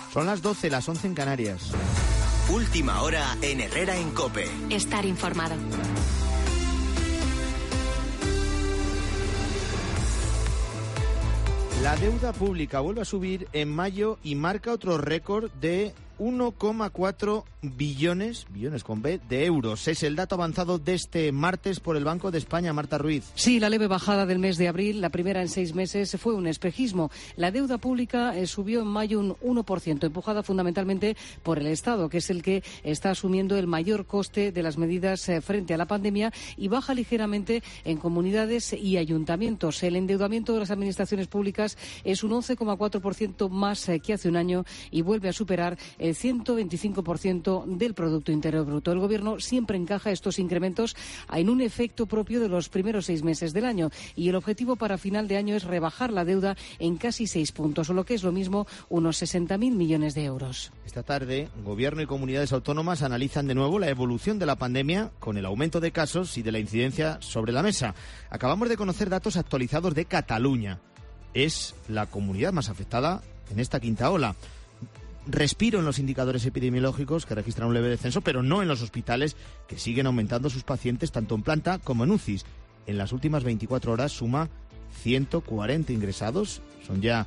Son las 12, las 11 en Canarias. Última hora en Herrera en COPE. Estar informado. La deuda pública vuelve a subir en mayo y marca otro récord de 1,4 billones con B, de euros. Es el dato avanzado de este martes por el Banco de España. Marta Ruiz. Sí, la leve bajada del mes de abril, la primera en 6 meses, fue un espejismo. La deuda pública subió en mayo un 1%, empujada fundamentalmente por el Estado, que es el que está asumiendo el mayor coste de las medidas frente a la pandemia, y baja ligeramente en comunidades y ayuntamientos. El endeudamiento de las administraciones públicas es un 11,4% más que hace un año y vuelve a superar el 125% del Producto Interior Bruto. El Gobierno siempre encaja estos incrementos en un efecto propio de los primeros 6 meses del año, y el objetivo para final de año es rebajar la deuda en casi 6 puntos, o lo que es lo mismo, unos 60.000 millones de euros. Esta tarde, Gobierno y comunidades autónomas analizan de nuevo la evolución de la pandemia con el aumento de casos y de la incidencia sobre la mesa. Acabamos de conocer datos actualizados de Cataluña. Es la comunidad más afectada en esta quinta ola. Respiro en los indicadores epidemiológicos, que registran un leve descenso, pero no en los hospitales, que siguen aumentando sus pacientes tanto en planta como en UCIs. En las últimas 24 horas suma 140 ingresados, son ya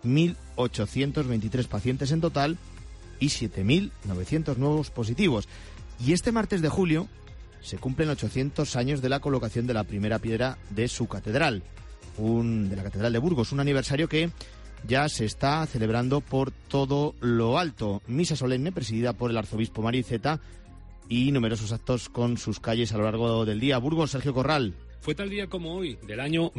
1.823 pacientes en total y 7.900 nuevos positivos. Y este martes de julio se cumplen 800 años de la colocación de la primera piedra de su catedral, de la Catedral de Burgos, un aniversario que ya se está celebrando por todo lo alto. Misa solemne presidida por el arzobispo Mariceta y numerosos actos con sus calles a lo largo del día. Burgos, Sergio Corral. Fue tal día como hoy, del año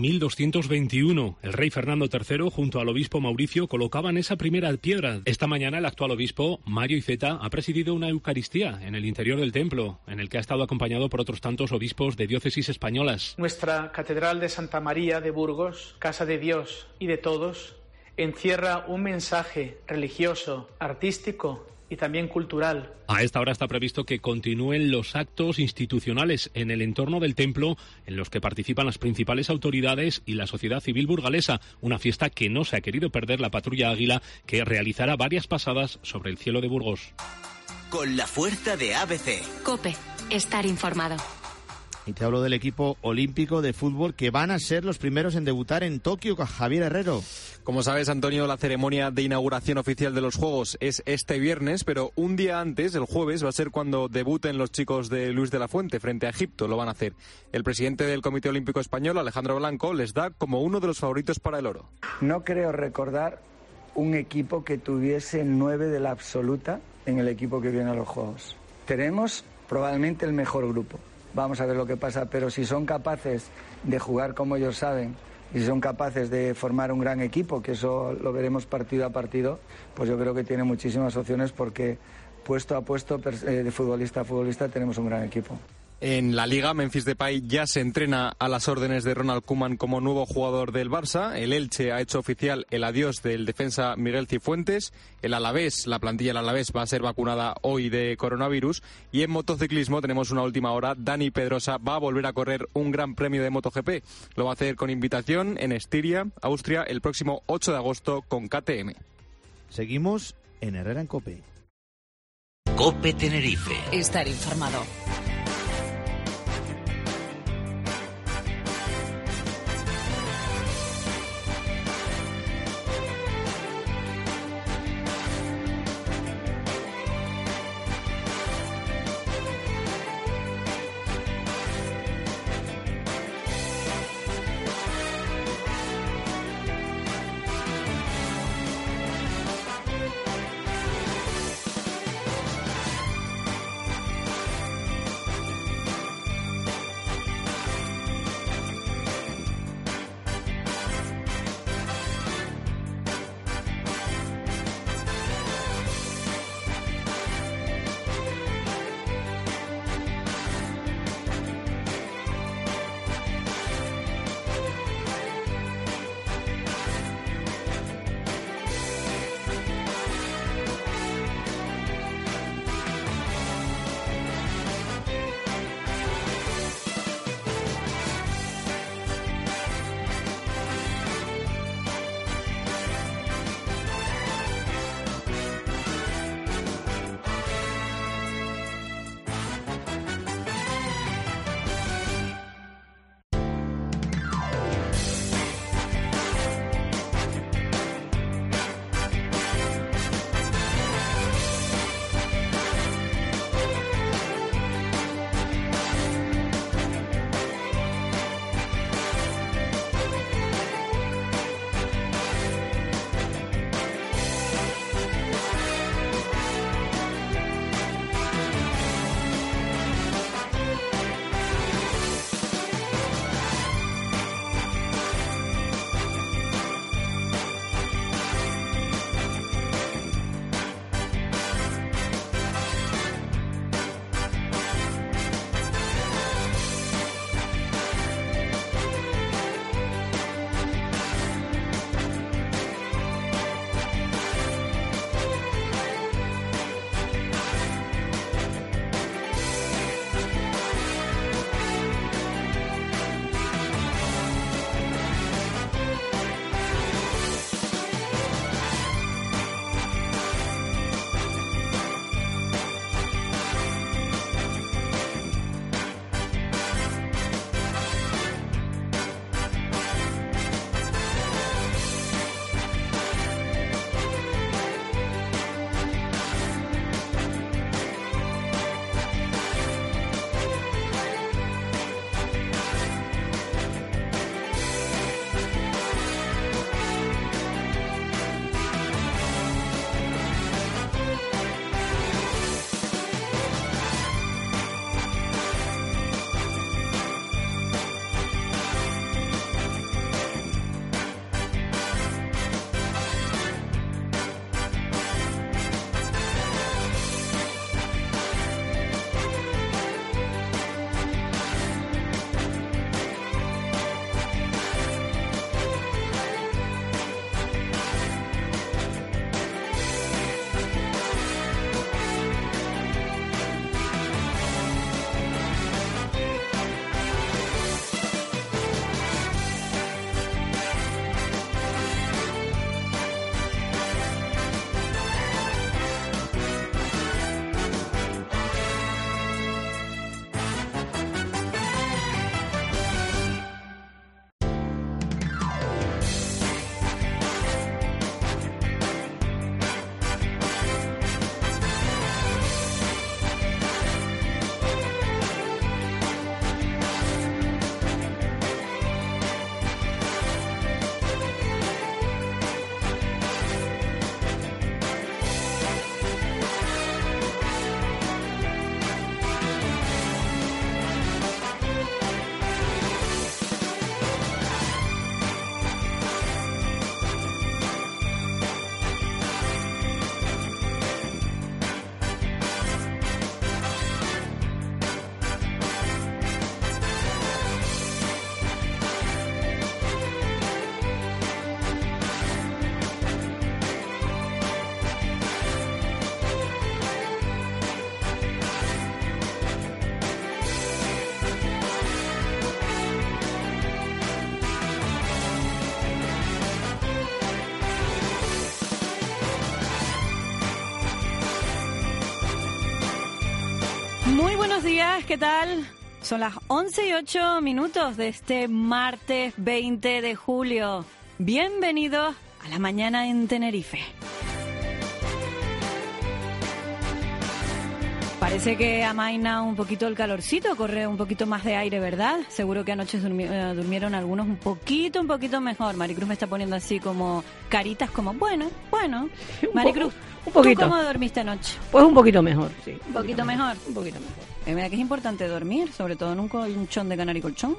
1221. El rey Fernando III, junto al obispo Mauricio, colocaban esa primera piedra. Esta mañana el actual obispo, Mario Iceta, ha presidido una Eucaristía en el interior del templo, en el que ha estado acompañado por otros tantos obispos de diócesis españolas. Nuestra Catedral de Santa María de Burgos, Casa de Dios y de todos, encierra un mensaje religioso, artístico y también cultural. A esta hora está previsto que continúen los actos institucionales en el entorno del templo, en los que participan las principales autoridades y la sociedad civil burgalesa, una fiesta que no se ha querido perder la Patrulla Águila, que realizará varias pasadas sobre el cielo de Burgos. Con la fuerza de ABC. COPE, estar informado. Y te hablo del equipo olímpico de fútbol, que van a ser los primeros en debutar en Tokio, con Javier Herrero. Como sabes, Antonio, la ceremonia de inauguración oficial de los Juegos es este viernes, pero un día antes, el jueves, va a ser cuando debuten los chicos de Luis de la Fuente frente a Egipto. Lo van a hacer. El presidente del Comité Olímpico Español, Alejandro Blanco, les da como uno de los favoritos para el oro. No creo recordar un equipo que tuviese 9 de la absoluta en el equipo que viene a los Juegos. Tenemos probablemente el mejor grupo. Vamos a ver lo que pasa, pero si son capaces de jugar como ellos saben y si son capaces de formar un gran equipo, que eso lo veremos partido a partido, pues yo creo que tiene muchísimas opciones, porque puesto a puesto, de futbolista a futbolista, tenemos un gran equipo. En la Liga, Memphis Depay ya se entrena a las órdenes de Ronald Koeman como nuevo jugador del Barça. El Elche ha hecho oficial el adiós del defensa Miguel Cifuentes. El Alavés, la plantilla del Alavés, va a ser vacunada hoy de coronavirus. Y en motociclismo tenemos una última hora. Dani Pedrosa va a volver a correr un gran premio de MotoGP. Lo va a hacer con invitación en Estiria, Austria, el próximo 8 de agosto con KTM. Seguimos en Herrera en COPE. COPE Tenerife. Estar informado. Muy buenos días, ¿qué tal? Son las 11:08 de este martes 20 de julio. Bienvenidos a la mañana en Tenerife. Parece que amaina un poquito el calorcito, corre un poquito más de aire, ¿verdad? Seguro que anoche durmieron algunos un poquito mejor. Maricruz me está poniendo así como caritas como, bueno. Maricruz, un poquito. ¿Tú cómo dormiste anoche? Pues un poquito mejor, sí. ¿Un poquito mejor? Un poquito mejor. Mira que es importante dormir, sobre todo en un colchón de Canary Colchón.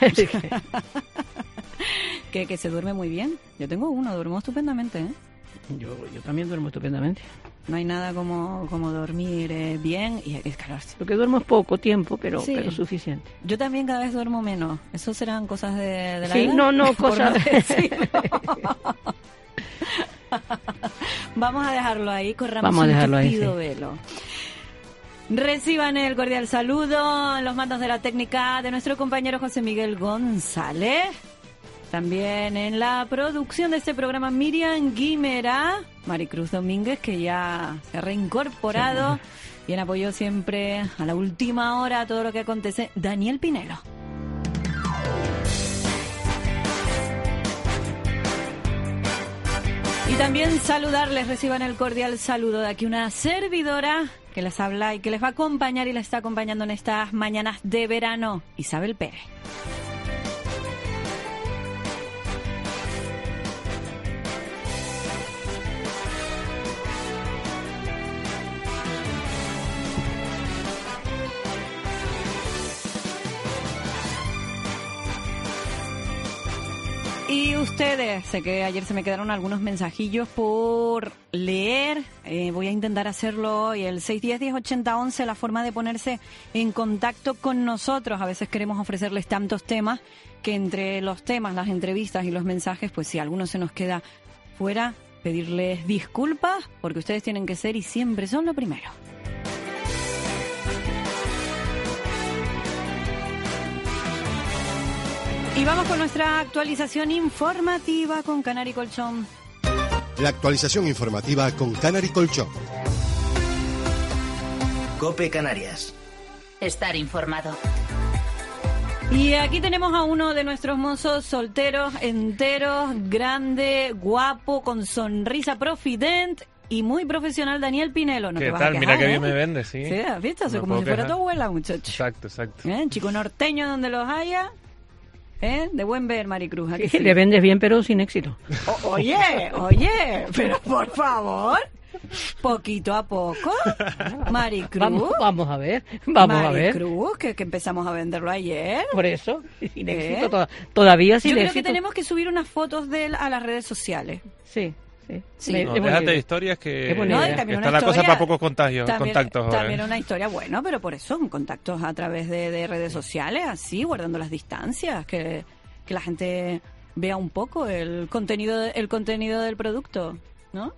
que se duerme muy bien. Yo tengo uno, duermo estupendamente, ¿eh? Yo también duermo estupendamente. No hay nada como dormir bien y es calor. Lo que duermo es poco tiempo, pero suficiente. Yo también cada vez duermo menos. ¿Eso serán cosas de la sí, edad? No, cosas... Vamos a dejarlo ahí, corramos un tupido velo. Reciban el cordial saludo en los mandos de la técnica de nuestro compañero José Miguel González. También en la producción de este programa Miriam Guimera, Maricruz Domínguez, que ya se ha reincorporado, y en apoyo siempre a la última hora a todo lo que acontece, Daniel Pinelo. Y también saludarles, reciban el cordial saludo de aquí una servidora que les habla y que les va a acompañar y les está acompañando en estas mañanas de verano, Isabel Pérez. Y ustedes, sé que ayer se me quedaron algunos mensajillos por leer, voy a intentar hacerlo hoy, el 610-1080-11, la forma de ponerse en contacto con nosotros. A veces queremos ofrecerles tantos temas que entre los temas, las entrevistas y los mensajes, pues si alguno se nos queda fuera, pedirles disculpas, porque ustedes tienen que ser y siempre son lo primero. Y vamos con nuestra actualización informativa con Canary Colchón. La actualización informativa con Canary Colchón. COPE Canarias. Estar informado. Y aquí tenemos a uno de nuestros mozos solteros, enteros, grande, guapo, con sonrisa profident y muy profesional, Daniel Pinelo. No ¿Qué te vas tal? a quejar, Mira que bien me vende, sí. Sí, ¿has visto? No como si fuera quejar. tu abuela, muchacho. Exacto. Chico norteño donde los haya. De buen ver, Maricruz. Sí, le vendes bien, pero sin éxito. Oye, pero por favor, poquito a poco, Maricruz. Vamos a ver, a ver. Maricruz, que empezamos a venderlo ayer. Por eso, sin éxito, todavía sin éxito. Yo creo que tenemos que subir unas fotos de él a las redes sociales. Sí. No, déjate de historias que está la cosa para pocos contactos. También una historia, bueno, pero por eso, contactos a través de redes sociales, así, guardando las distancias, que la gente vea un poco el contenido del producto, ¿no?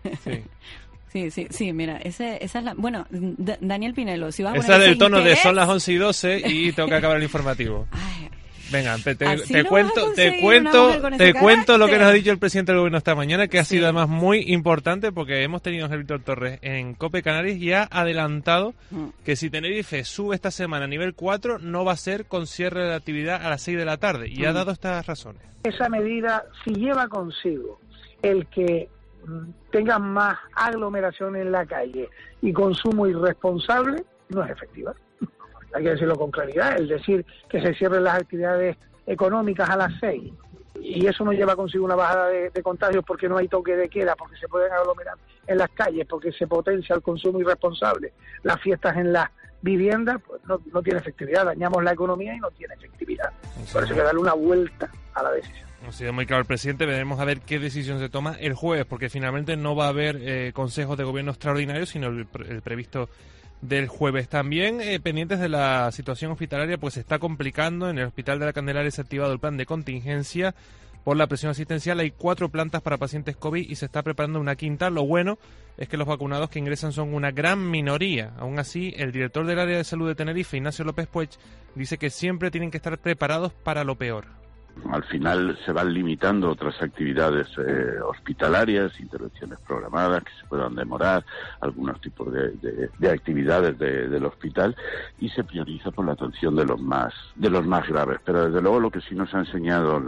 Sí, mira, esa es la... Bueno, Daniel Pinelo, si vas a poner ese es el tono interés, de son las 11:12 y tengo que acabar el informativo. Ay, Venga, te no cuento lo que nos ha dicho el presidente del gobierno esta mañana, que ha sido además muy importante porque hemos tenido a Víctor Torres en COPE Canarias y ha adelantado que si Tenerife sube esta semana a nivel 4 no va a ser con cierre de la actividad a las 6 de la tarde y ha dado estas razones. Esa medida, si lleva consigo el que tenga más aglomeración en la calle y consumo irresponsable, no es efectiva. Hay que decirlo con claridad, el decir que se cierren las actividades económicas a las 6 y eso no lleva consigo una bajada de contagios porque no hay toque de queda, porque se pueden aglomerar en las calles, porque se potencia el consumo irresponsable, las fiestas en las viviendas, pues no tiene efectividad, dañamos la economía y no tiene efectividad. Por eso hay que darle una vuelta a la decisión. Ha sido muy claro el presidente, veremos a ver qué decisión se toma el jueves, porque finalmente no va a haber consejos de gobierno extraordinarios, sino el previsto del jueves. También pendientes de la situación hospitalaria, pues se está complicando. En el Hospital de la Candelaria se ha activado el plan de contingencia por la presión asistencial. Hay 4 plantas para pacientes COVID y se está preparando una quinta. Lo bueno es que los vacunados que ingresan son una gran minoría. Aún así, el director del área de salud de Tenerife, Ignacio López Puig, dice que siempre tienen que estar preparados para lo peor. Al final se van limitando otras actividades hospitalarias, intervenciones programadas que se puedan demorar, algunos tipos de actividades del hospital, y se prioriza por la atención de los más graves. Pero desde luego lo que sí nos ha enseñado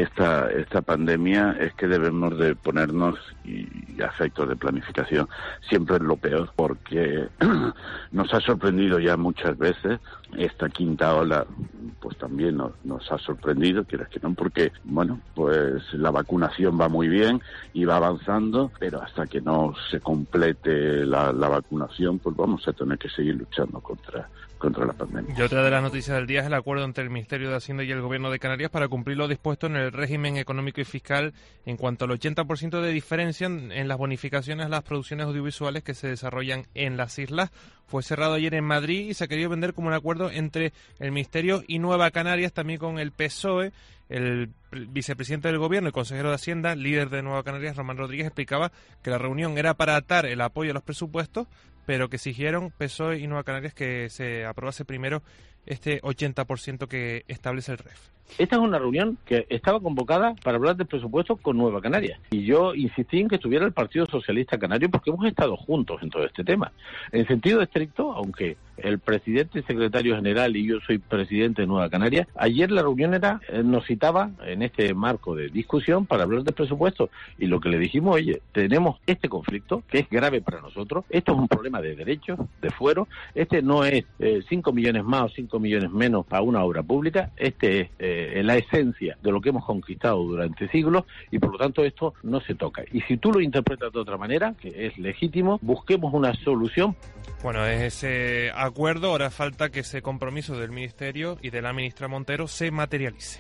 esta pandemia es que debemos de ponernos, y a efectos de planificación, siempre en lo peor, porque nos ha sorprendido ya muchas veces. Esta quinta ola pues también nos ha sorprendido, quieras que no, porque bueno, pues la vacunación va muy bien y va avanzando, pero hasta que no se complete la vacunación, pues vamos a tener que seguir luchando contra la pandemia. Y otra de las noticias del día es el acuerdo entre el Ministerio de Hacienda y el Gobierno de Canarias para cumplir lo dispuesto en el régimen económico y fiscal en cuanto al 80% de diferencia en las bonificaciones a las producciones audiovisuales que se desarrollan en las islas. Fue cerrado ayer en Madrid y se ha querido vender como un acuerdo entre el Ministerio y Nueva Canarias, también con el PSOE. El vicepresidente del Gobierno y consejero de Hacienda, líder de Nueva Canarias, Román Rodríguez, explicaba que la reunión era para atar el apoyo a los presupuestos, pero que exigieron PSOE y Nueva Canarias que se aprobase primero este 80% que establece el REF. Esta es una reunión que estaba convocada para hablar del presupuesto con Nueva Canarias. Y yo insistí en que estuviera el Partido Socialista Canario porque hemos estado juntos en todo este tema. En sentido estricto, aunque el presidente y secretario general y yo soy presidente de Nueva Canarias, ayer la reunión nos citaba en este marco de discusión para hablar del presupuesto. Y lo que le dijimos, oye, tenemos este conflicto que es grave para nosotros. Esto es un problema de derechos, de fuero. Este no es 5 millones más o 5 millones menos para una obra pública. Este es la esencia de lo que hemos conquistado durante siglos y por lo tanto esto no se toca. Y si tú lo interpretas de otra manera, que es legítimo, busquemos una solución. Bueno, ese acuerdo, ahora falta que ese compromiso del Ministerio y de la ministra Montero se materialice.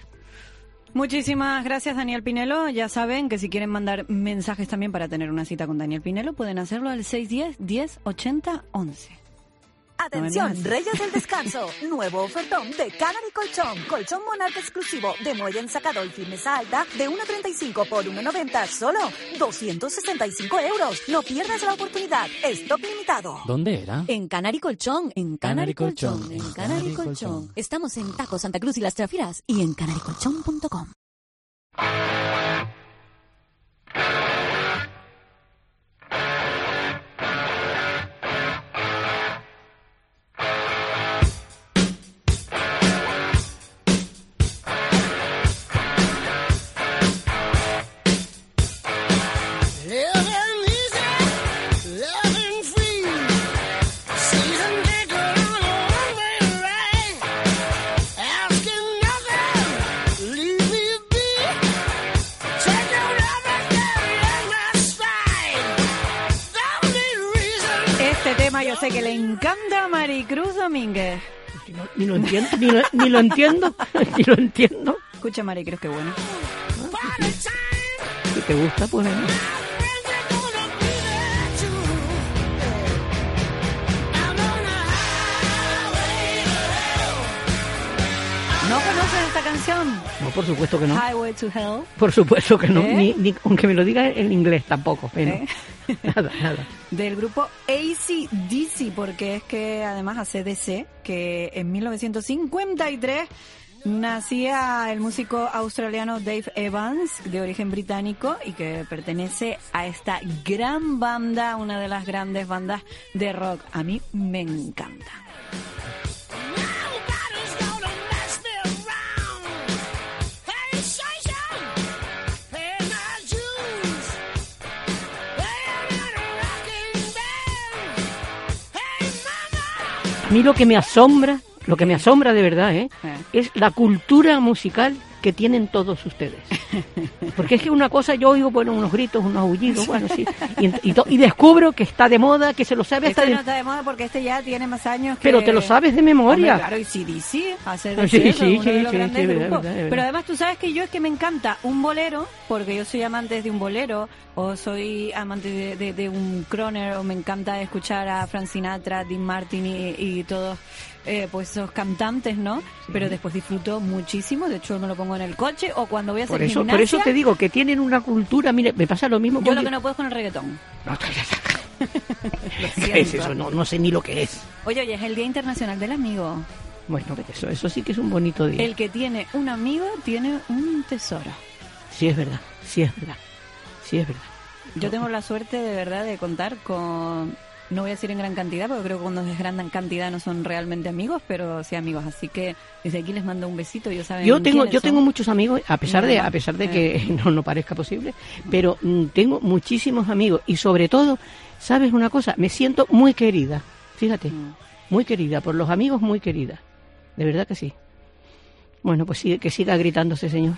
Muchísimas gracias, Daniel Pinelo. Ya saben que si quieren mandar mensajes también para tener una cita con Daniel Pinelo, pueden hacerlo al 610 10 80 11. Atención, Reyes del Descanso, nuevo ofertón de Canary Colchón, colchón Monarca exclusivo de muelle ensacado y firmeza alta de 1,35 por 1,90, solo 265 euros. No pierdas la oportunidad, stock limitado. ¿Dónde era? En Canary Colchón, en Canary Colchón, en Canary Colchón. Estamos en Taco Santa Cruz y Las Trafiras y en canarycolchón.com. Yo sé que le encanta a Maricruz Domínguez. Ni lo entiendo, ni lo entiendo. Escucha, Maricruz, qué bueno. Si te gusta, pues bueno. ¿No conoces esta canción? No, por supuesto que no. Highway to Hell. Por supuesto que no, ni aunque me lo diga en inglés tampoco, pero nada. Del grupo AC/DC, porque es que además AC/DC, que en 1953 nacía el músico australiano Dave Evans, de origen británico, y que pertenece a esta gran banda, una de las grandes bandas de rock. A mí me encanta. A mí lo que me asombra de verdad, es la cultura musical que tienen todos ustedes. Porque es que una cosa, yo oigo unos gritos, unos aullidos, bueno, sí, y descubro que está de moda, que se lo sabe hasta no está de moda porque ya tiene más años que... Pero te lo sabes de memoria. Hombre, claro, y sí, hacer sí, uno de los grandes grupos. Verdad. Pero además tú sabes que es que me encanta un bolero, porque yo soy amante de un bolero, o soy amante de un crooner, o me encanta escuchar a Frank Sinatra, Dean Martin y todos... pues esos cantantes, ¿no? Sí. Pero después disfruto muchísimo, de hecho me lo pongo en el coche o cuando voy a hacer gimnasia. Por eso te digo que tienen una cultura, mire, me pasa lo mismo. Yo lo que no puedo es con el reggaetón. ¿Qué es eso? No sé ni lo que es. Oye, es el Día Internacional del Amigo. Bueno, eso sí que es un bonito día. El que tiene un amigo tiene un tesoro. Sí, es verdad. Yo tengo la suerte de verdad de contar con, no voy a decir en gran cantidad, porque creo que cuando es gran cantidad no son realmente amigos, pero sí amigos. Así que desde aquí les mando un besito. Yo tengo muchos amigos, a pesar de que no parezca posible, pero tengo muchísimos amigos y sobre todo, ¿sabes una cosa? Me siento muy querida, fíjate, muy querida, por los amigos muy querida, de verdad que sí. Bueno, pues sí, que siga gritando ese señor.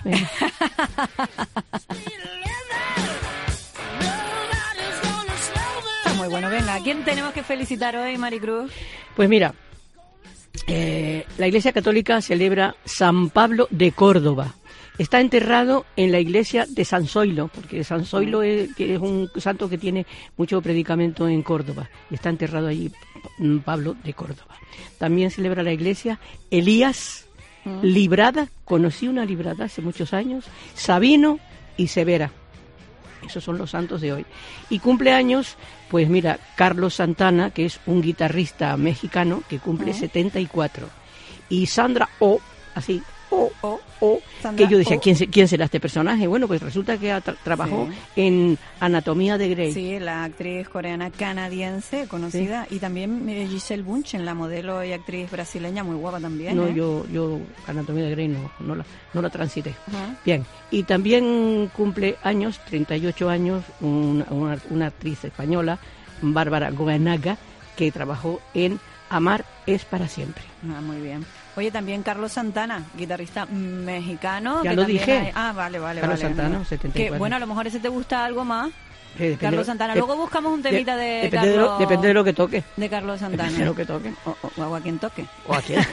Muy bueno, venga, ¿a quién tenemos que felicitar hoy, Maricruz? Pues mira, la Iglesia Católica celebra San Pablo de Córdoba. Está enterrado en la iglesia de San Zoilo, porque San Zoilo es un santo que tiene mucho predicamento en Córdoba, y está enterrado allí Pablo de Córdoba. También celebra la iglesia Elías Librada, conocí una Librada hace muchos años, Sabino y Severa. Esos son los santos de hoy. Y cumpleaños, pues mira, Carlos Santana, que es un guitarrista mexicano que cumple 74. Y Sandra Oh, así, que yo decía, ¿quién será este personaje? Bueno, pues resulta que trabajó en Anatomía de Grey. Sí, la actriz coreana canadiense conocida. Sí. Y también Giselle Bunchen, la modelo y actriz brasileña, muy guapa también. No, yo Anatomía de Grey no la transité. Bien, y también cumple años, 38 años, una actriz española, Bárbara Goenaga, que trabajó en Amar es para siempre. Muy bien. Oye, también Carlos Santana, guitarrista mexicano. Ya lo dije. Vale. Carlos Santana, 74. Que, bueno, a lo mejor ese te gusta algo más. Carlos Santana. Luego buscamos un temita de Carlos. Depende de lo que toque. De Carlos Santana. Depende de lo que toque. O a quien toque. O a quien.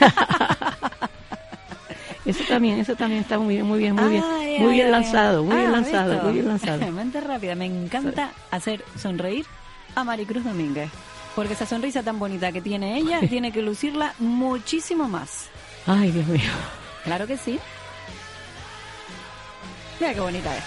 Eso también está muy bien lanzado. Mente rápida. Me encanta hacer sonreír a Maricruz Domínguez. Porque esa sonrisa tan bonita que tiene ella, tiene que lucirla muchísimo más. Ay, Dios mío. Claro que sí. Mira qué bonita es.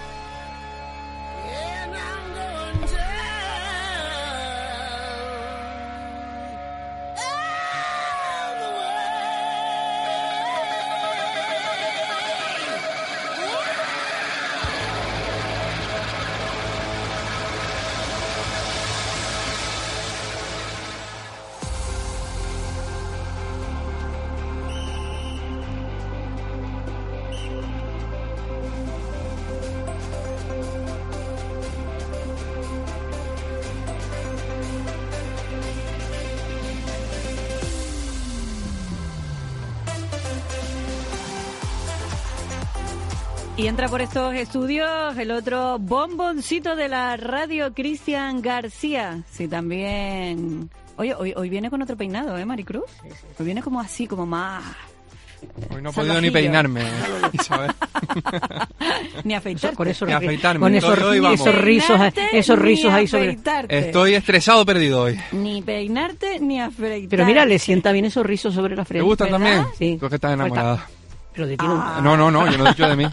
Y entra por estos estudios el otro bomboncito de la radio, Cristian García. Sí, también. Oye, hoy viene con otro peinado, ¿eh, Maricruz? Sí. Hoy viene como así, como más. Hoy no he podido ni peinarme, Isabel. Ni afeitarte. Ni afeitarme. Con esos rizos ahí sobre. Estoy estresado, perdido hoy. Ni peinarte ni afeitarte. Pero mira, le sienta bien esos rizos sobre la frente. ¿Te gustan también? Sí. Tú que estás enamorada. Pero de ti no, yo no he dicho de mí.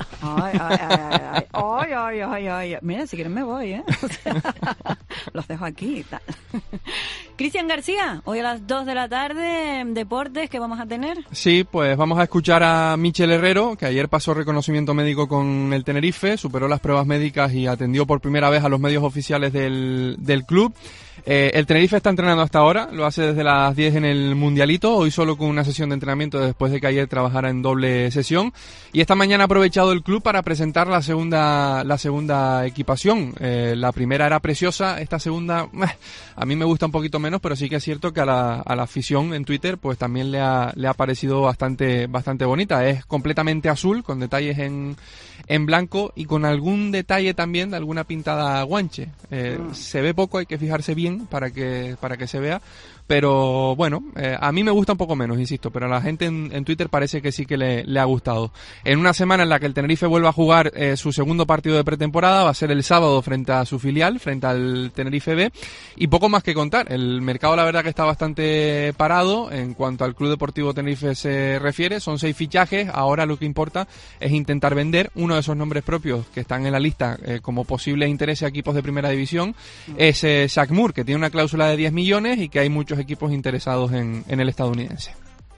Ay. Mira, si quieren me voy, ¿eh? Los dejo aquí y tal. Cristian García, hoy a las 2 de la tarde, deportes que vamos a tener. Sí, pues vamos a escuchar a Michel Herrero, que ayer pasó reconocimiento médico con el Tenerife, superó las pruebas médicas y atendió por primera vez a los medios oficiales del club. El Tenerife está entrenando hasta ahora, lo hace desde las 10 en el Mundialito, hoy solo con una sesión de entrenamiento después de que ayer trabajara en doble sesión, y esta mañana ha aprovechado el club para presentar la segunda equipación. La primera era preciosa, esta segunda a mí me gusta un poquito menos, pero sí que es cierto que a la afición en Twitter pues también le ha parecido bastante bonita. Es completamente azul, con detalles en blanco y con algún detalle también de alguna pintada guanche. Se ve poco, hay que fijarse bien para que se vea, pero bueno, a mí me gusta un poco menos, insisto, pero a la gente en Twitter parece que sí que le ha gustado. En una semana en la que el Tenerife vuelva a jugar su segundo partido de pretemporada, va a ser el sábado frente a su filial, frente al Tenerife B, y poco más que contar. El mercado la verdad que está bastante parado en cuanto al Club Deportivo Tenerife se refiere, son 6 fichajes, ahora lo que importa es intentar vender. Uno de esos nombres propios que están en la lista como posibles intereses a equipos de primera división es Shaq Moore, que tiene una cláusula de 10 millones y que hay muchos equipos interesados en el estadounidense.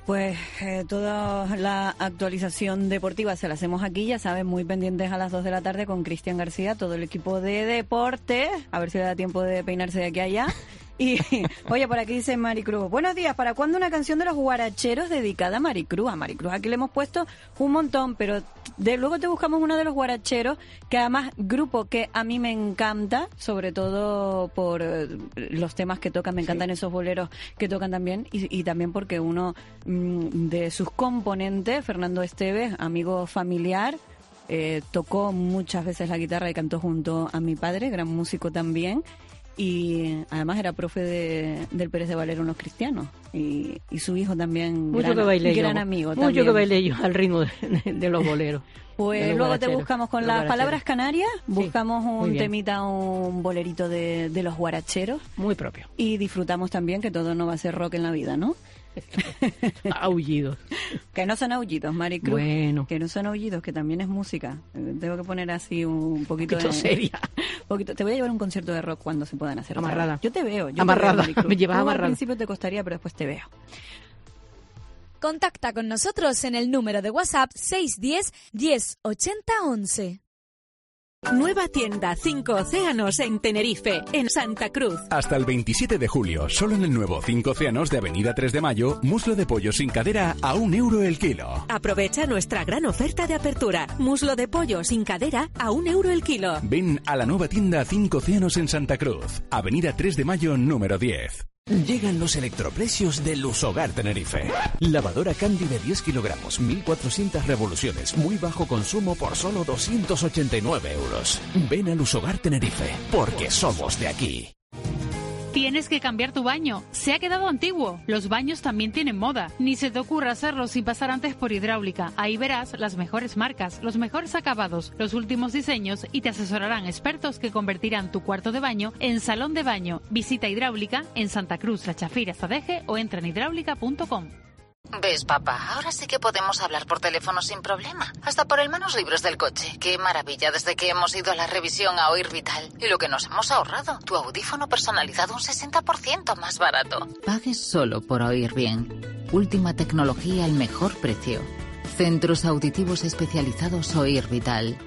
Pues toda la actualización deportiva se la hacemos aquí, ya saben, muy pendientes a las 2 de la tarde con Cristian García, todo el equipo de deporte, a ver si le da tiempo de peinarse de aquí a allá. Y, oye, por aquí dice Maricruz, buenos días, ¿para cuándo una canción de los guaracheros dedicada a Maricruz? A Maricruz aquí le hemos puesto un montón, pero luego te buscamos uno de los guaracheros, que además, grupo que a mí me encanta, sobre todo por los temas que tocan, me encantan esos boleros que tocan también, y también porque uno de sus componentes, Fernando Esteves, amigo familiar, tocó muchas veces la guitarra y cantó junto a mi padre, gran músico también. Y además era profe del Pérez de Valero en Los Cristianos. Y su hijo también, gran amigo. Mucho también. que bailé yo al ritmo de los boleros. Pues luego te buscamos con las palabras canarias, buscamos un bien. temita, un bolerito de los guaracheros. Muy propio. Y disfrutamos también, que todo no va a ser rock en la vida, ¿no? Aullidos. Que no son aullidos, Maricruz. Bueno. Que no son aullidos, que también es música. Tengo que poner así un poquito seria. Te voy a llevar un concierto de rock cuando se puedan hacer. Amarrada. Yo te veo. Amarrada. Me llevas Al amarrada. principio te costaría, pero después te veo. Contacta con nosotros en el número de WhatsApp 610 10 80 11. Nueva tienda 5 Océanos en Tenerife, en Santa Cruz. Hasta el 27 de julio, solo en el nuevo 5 Océanos de Avenida 3 de Mayo, muslo de pollo sin cadera a €1 el kilo. Aprovecha nuestra gran oferta de apertura. Muslo de pollo sin cadera a €1 el kilo. Ven a la nueva tienda 5 Océanos en Santa Cruz, Avenida 3 de Mayo, número 10. Llegan los electroprecios de Lusogar Tenerife. Lavadora Candy de 10 kilogramos, 1.400 revoluciones, muy bajo consumo por solo €289. Ven a Lusogar Tenerife, porque somos de aquí. Tienes que cambiar tu baño. Se ha quedado antiguo. Los baños también tienen moda. Ni se te ocurra hacerlo sin pasar antes por Hidráulica. Ahí verás las mejores marcas, los mejores acabados, los últimos diseños y te asesorarán expertos que convertirán tu cuarto de baño en salón de baño. Visita Hidráulica en Santa Cruz, La Chafira, Zadeje o entra en hidráulica.com. ¿Ves, papá? Ahora sí que podemos hablar por teléfono sin problema. Hasta por el manos libres del coche. ¡Qué maravilla! Desde que hemos ido a la revisión a Oír Vital. Y lo que nos hemos ahorrado. Tu audífono personalizado un 60% más barato. Pagues solo por oír bien. Última tecnología al mejor precio. Centros auditivos especializados Oír Vital.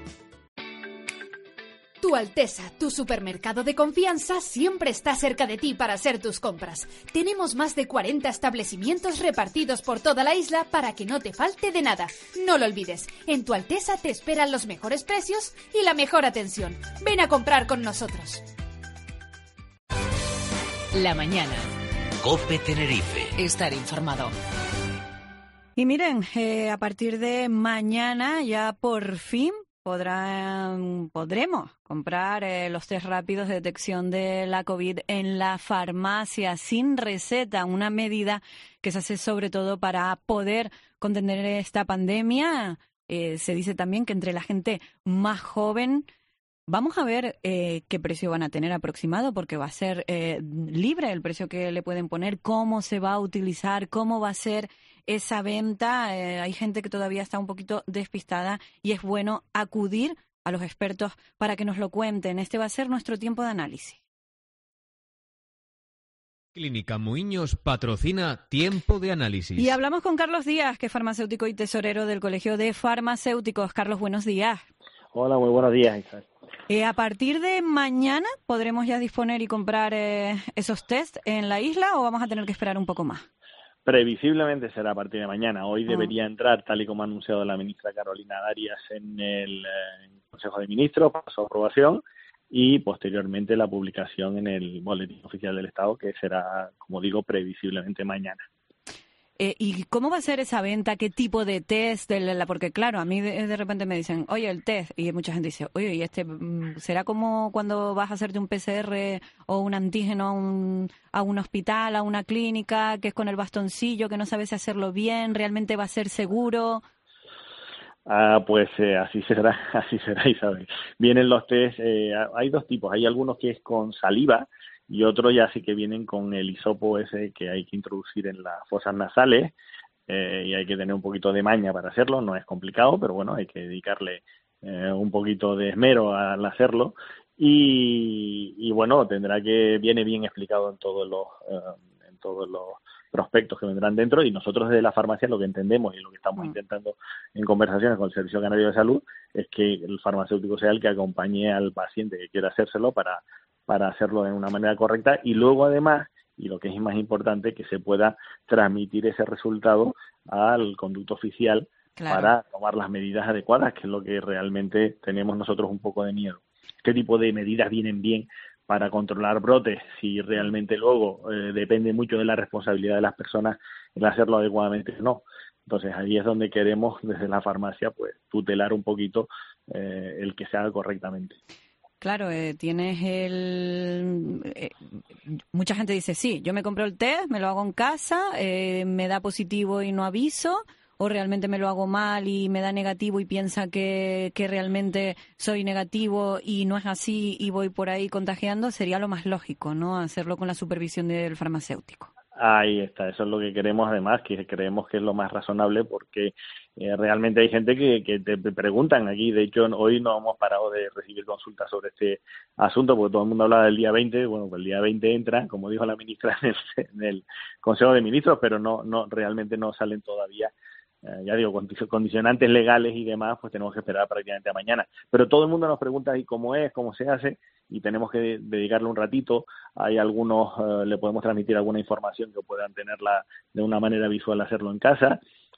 Tu Alteza, tu supermercado de confianza, siempre está cerca de ti para hacer tus compras. Tenemos más de 40 establecimientos repartidos por toda la isla para que no te falte de nada. No lo olvides, en Tu Alteza te esperan los mejores precios y la mejor atención. Ven a comprar con nosotros. La mañana. COPE Tenerife. Estar informado. Y miren, a partir de mañana ya por fin podremos comprar los test rápidos de detección de la COVID en la farmacia sin receta, una medida que se hace sobre todo para poder contener esta pandemia. Se dice también que entre la gente más joven, vamos a ver qué precio van a tener aproximado, porque va a ser libre el precio que le pueden poner, cómo se va a utilizar, cómo va a ser esa venta. Hay gente que todavía está un poquito despistada y es bueno acudir a los expertos para que nos lo cuenten. Este va a ser nuestro tiempo de análisis. Clínica Muiños patrocina Tiempo de Análisis. Y hablamos con Carlos Díaz, que es farmacéutico y tesorero del Colegio de Farmacéuticos. Carlos, buenos días. Hola, muy buenos días, Isabel. A partir de mañana, ¿podremos ya disponer y comprar esos test en la isla o vamos a tener que esperar un poco más? Previsiblemente será a partir de mañana. Hoy debería entrar, tal y como ha anunciado la ministra Carolina Darias en el Consejo de Ministros, para su aprobación, y posteriormente la publicación en el Boletín Oficial del Estado, que será, como digo, previsiblemente mañana. ¿Y cómo va a ser esa venta? ¿Qué tipo de test? Porque claro, a mí de repente me dicen, oye, el test, y mucha gente dice, oye, ¿y este será como cuando vas a hacerte un PCR o un antígeno a un hospital, a una clínica, que es con el bastoncillo, que no sabes si hacerlo bien, realmente va a ser seguro? Pues así será, Isabel. Vienen los test, hay dos tipos, hay algunos que es con saliva, y otros ya sí que vienen con el hisopo ese que hay que introducir en las fosas nasales, y hay que tener un poquito de maña para hacerlo. No es complicado, pero bueno, hay que dedicarle un poquito de esmero al hacerlo, y bueno, viene bien explicado en todos todos los prospectos que vendrán dentro, y nosotros desde la farmacia lo que entendemos y lo que estamos intentando en conversaciones con el Servicio Canario de Salud es que el farmacéutico sea el que acompañe al paciente que quiera hacérselo para hacerlo de una manera correcta, y luego además, y lo que es más importante, que se pueda transmitir ese resultado al conducto oficial para tomar las medidas adecuadas, que es lo que realmente tenemos nosotros un poco de miedo. ¿Qué tipo de medidas vienen bien para controlar brotes? Si realmente luego depende mucho de la responsabilidad de las personas el hacerlo adecuadamente o no. Entonces ahí es donde queremos desde la farmacia pues tutelar un poquito el que se haga correctamente. Claro, tienes mucha gente dice, sí, yo me compro el test, me lo hago en casa, me da positivo y no aviso, o realmente me lo hago mal y me da negativo y piensa que realmente soy negativo y no es así y voy por ahí contagiando. Sería lo más lógico, ¿no? Hacerlo con la supervisión del farmacéutico. Ahí está, eso es lo que queremos, además, que creemos que es lo más razonable, porque realmente hay gente que te preguntan aquí. De hecho, hoy no hemos parado de recibir consultas sobre este asunto, porque todo el mundo habla del día 20. Bueno, pues el día 20 entra, como dijo la ministra, en el Consejo de Ministros, pero no realmente no salen todavía. Ya digo, condicionantes legales y demás, pues tenemos que esperar prácticamente a mañana. Pero todo el mundo nos pregunta ¿y cómo es? ¿Cómo se hace? Y tenemos que dedicarle un ratito. Hay algunos, le podemos transmitir alguna información que puedan tenerla de una manera visual, hacerlo en casa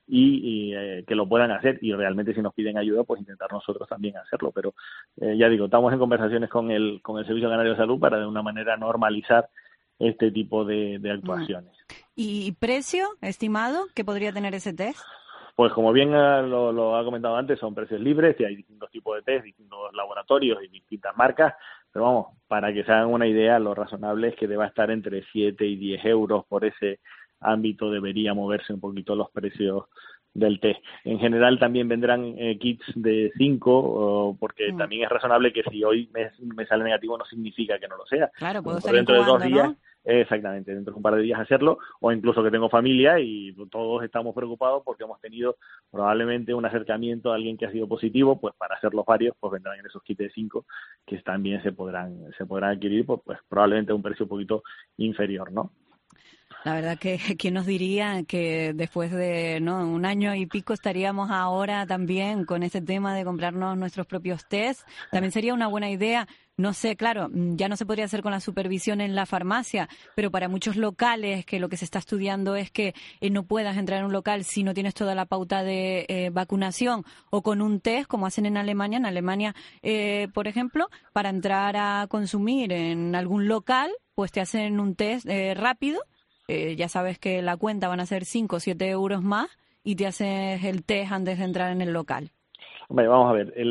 y que lo puedan hacer. Y realmente si nos piden ayuda, pues intentar nosotros también hacerlo. Pero ya digo, estamos en conversaciones con el Servicio Canario de Salud para de una manera normalizar este tipo de actuaciones. ¿Y precio estimado que podría tener ese test? Pues como bien lo ha comentado antes, son precios libres y hay distintos tipos de test, distintos laboratorios y distintas marcas, pero vamos, para que se hagan una idea, lo razonable es que deba estar entre 7 y 10 euros. Por ese ámbito debería moverse un poquito los precios del test. En general también vendrán kits de 5, porque también es razonable que si hoy me sale negativo no significa que no lo sea. Claro, puedo estar dentro de 2 días, ¿no? Exactamente, dentro de un par de días hacerlo, o incluso que tengo familia y todos estamos preocupados porque hemos tenido probablemente un acercamiento a alguien que ha sido positivo, pues para hacer los varios, pues vendrán en esos kits de 5 que también se podrán adquirir, pues probablemente a un precio un poquito inferior, ¿no? La verdad que quién nos diría que después de un año y pico estaríamos ahora también con este tema de comprarnos nuestros propios test. También sería una buena idea. No sé, claro, ya no se podría hacer con la supervisión en la farmacia, pero para muchos locales que lo que se está estudiando es que no puedas entrar en un local si no tienes toda la pauta de vacunación o con un test, como hacen en Alemania. En Alemania, por ejemplo, para entrar a consumir en algún local, pues te hacen un test rápido. Ya sabes que la cuenta van a ser 5 o 7 euros más y te haces el test antes de entrar en el local. Hombre, vamos a ver,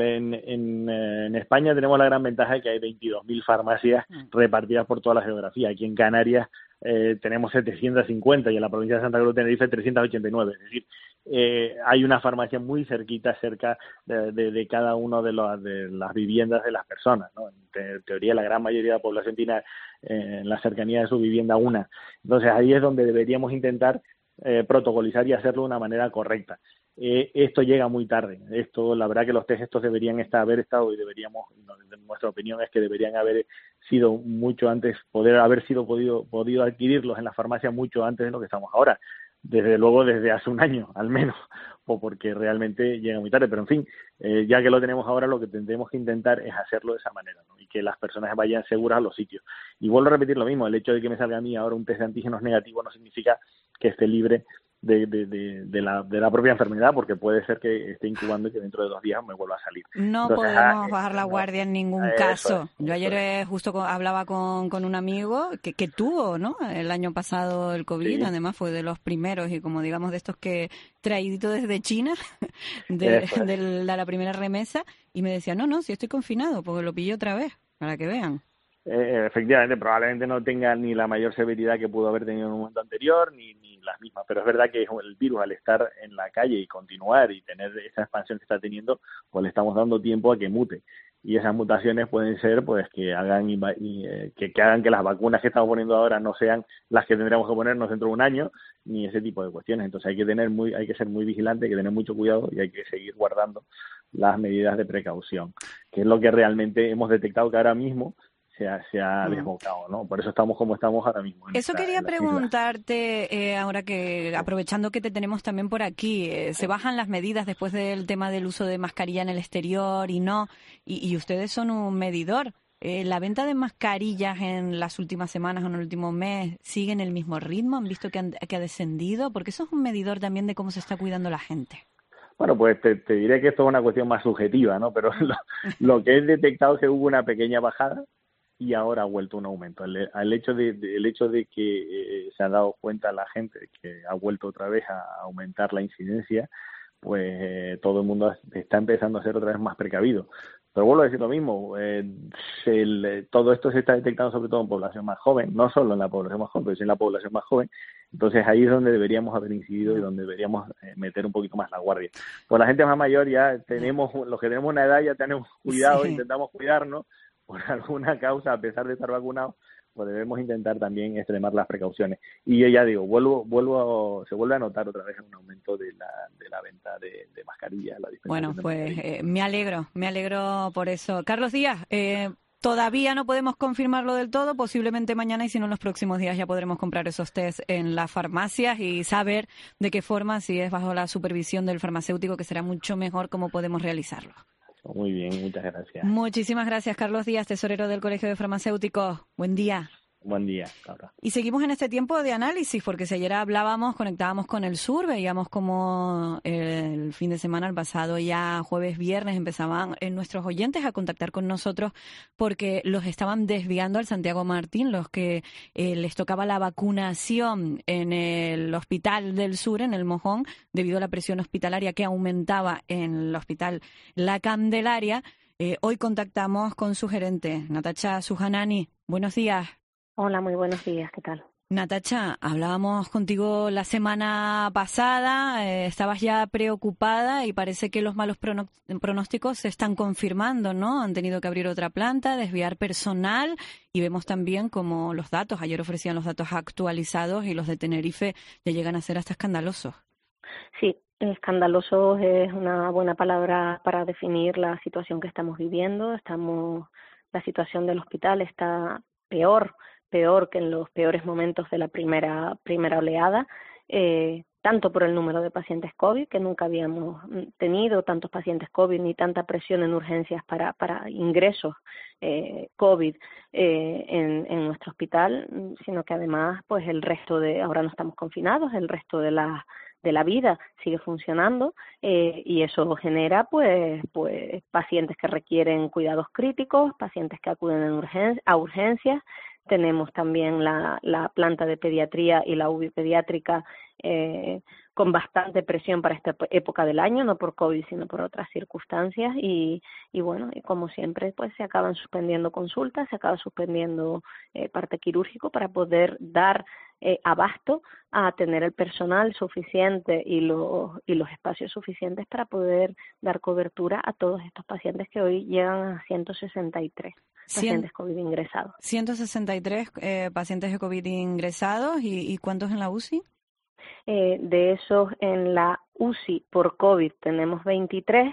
en España tenemos la gran ventaja de que hay 22.000 farmacias repartidas por toda la geografía. Aquí en Canarias tenemos 750 y en la provincia de Santa Cruz de Tenerife 389. Es decir, hay una farmacia muy cerquita, cerca de cada una de las viviendas de las personas, ¿no? En teoría, la gran mayoría de la población tiene en la cercanía de su vivienda una. Entonces, ahí es donde deberíamos intentar protocolizar y hacerlo de una manera correcta. Esto llega muy tarde. La verdad que los test estos deberían haber estado y nuestra opinión es que deberían haber sido mucho antes, podido adquirirlos en la farmacia mucho antes de lo que estamos ahora. Desde luego desde hace un año, al menos, o porque realmente llega muy tarde. Pero en fin, ya que lo tenemos ahora, lo que tendremos que intentar es hacerlo de esa manera, ¿no? Y que las personas vayan seguras a los sitios. Y vuelvo a repetir lo mismo, el hecho de que me salga a mí ahora un test de antígenos negativo no significa que esté libre de la propia enfermedad, porque puede ser que esté incubando y que dentro de 2 días me vuelva a salir. No podemos bajar la guardia en ningún caso. Yo ayer justo hablaba con un amigo que tuvo, ¿no?, el año pasado el COVID, además fue de los primeros y como digamos de estos que traídito desde China, de la primera remesa, y me decía, no, si estoy confinado, porque lo pillé otra vez, para que vean. Efectivamente, probablemente no tenga ni la mayor severidad que pudo haber tenido en un momento anterior, ni las mismas, pero es verdad que el virus, al estar en la calle y continuar y tener esa expansión que está teniendo, pues le estamos dando tiempo a que mute. Y esas mutaciones pueden ser pues que hagan que hagan que las vacunas que estamos poniendo ahora no sean las que tendríamos que ponernos dentro de un año, ni ese tipo de cuestiones. Entonces hay que ser muy vigilante, hay que tener mucho cuidado y hay que seguir guardando las medidas de precaución, que es lo que realmente hemos detectado que ahora mismo se ha desbocado, ¿no? Por eso estamos como estamos ahora mismo. Eso quería preguntarte, ahora que, aprovechando que te tenemos también por aquí, se bajan las medidas después del tema del uso de mascarilla en el exterior y ustedes son un medidor. ¿La venta de mascarillas en las últimas semanas o en el último mes sigue en el mismo ritmo? ¿Han visto que ha descendido? Porque eso es un medidor también de cómo se está cuidando la gente. Bueno, pues te diré que esto es una cuestión más subjetiva, ¿no? Pero lo que he detectado es que hubo una pequeña bajada y ahora ha vuelto un aumento. El hecho de que se ha dado cuenta la gente de que ha vuelto otra vez a aumentar la incidencia, pues todo el mundo está empezando a ser otra vez más precavido. Pero vuelvo a decir lo mismo, todo esto se está detectando sobre todo en población más joven, no solo en la población más joven, pero sí en la población más joven. Entonces ahí es donde deberíamos haber incidido y donde deberíamos meter un poquito más la guardia. Pues la gente más mayor ya los que tenemos una edad ya tenemos cuidado, sí. Intentamos cuidarnos por alguna causa, a pesar de estar vacunados, pues debemos intentar también extremar las precauciones. Y yo ya digo, se vuelve a notar otra vez un aumento de la venta de mascarillas. Bueno, pues me alegro por eso. Carlos Díaz, todavía no podemos confirmarlo del todo, posiblemente mañana y si no en los próximos días ya podremos comprar esos test en las farmacias y saber de qué forma, si es bajo la supervisión del farmacéutico, que será mucho mejor cómo podemos realizarlo. Muy bien, muchas gracias. Muchísimas gracias, Carlos Díaz, tesorero del Colegio de Farmacéuticos. Buen día. Buen día, Laura. Y seguimos en este tiempo de análisis, porque si ayer conectábamos con el sur, veíamos como el fin de semana, el pasado ya jueves, viernes, empezaban nuestros oyentes a contactar con nosotros porque los estaban desviando al Santiago Martín, los que les tocaba la vacunación en el Hospital del Sur, en el Mojón, debido a la presión hospitalaria que aumentaba en el Hospital La Candelaria. Hoy contactamos con su gerente, Natacha Sujanani. Buenos días. Hola, muy buenos días, ¿qué tal? Natacha, hablábamos contigo la semana pasada, estabas ya preocupada y parece que los malos pronósticos se están confirmando, ¿no? Han tenido que abrir otra planta, desviar personal y vemos también como los datos, ayer ofrecían los datos actualizados y los de Tenerife ya llegan a ser hasta escandalosos. Sí, escandalosos es una buena palabra para definir la situación que estamos viviendo. La situación del hospital está peor que en los peores momentos de la primera oleada, tanto por el número de pacientes COVID, que nunca habíamos tenido tantos pacientes COVID ni tanta presión en urgencias para ingresos COVID en nuestro hospital, sino que además pues ahora no estamos confinados, el resto de la vida sigue funcionando y eso genera pues pacientes que requieren cuidados críticos, pacientes que acuden a urgencias. Tenemos también la planta de pediatría y la UBI pediátrica con bastante presión para esta época del año, no por COVID, sino por otras circunstancias. Y bueno, y como siempre, pues se acaban suspendiendo consultas, se acaba suspendiendo parte quirúrgico para poder dar abasto a tener el personal suficiente y los espacios suficientes para poder dar cobertura a todos estos pacientes que hoy llegan a 163. Pacientes COVID ingresados. 163 pacientes de COVID ingresados y ¿cuántos en la UCI? De esos en la UCI por COVID tenemos 23.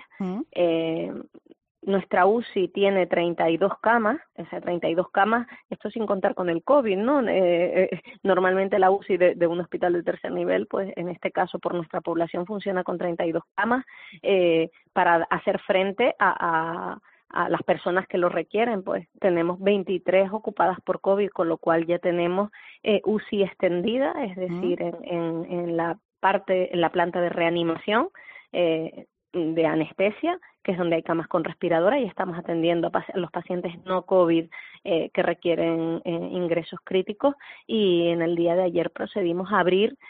Nuestra UCI tiene 32 camas, o sea, 32 camas, esto sin contar con el COVID, ¿no? Normalmente la UCI de un hospital de tercer nivel, pues en este caso por nuestra población funciona con 32 camas para hacer frente a las personas que lo requieren. Pues tenemos 23 ocupadas por COVID, con lo cual ya tenemos UCI extendida, es decir, en la planta de reanimación de anestesia, que es donde hay camas con respiradora, y estamos atendiendo a los pacientes no COVID que requieren ingresos críticos. Y en el día de ayer procedimos a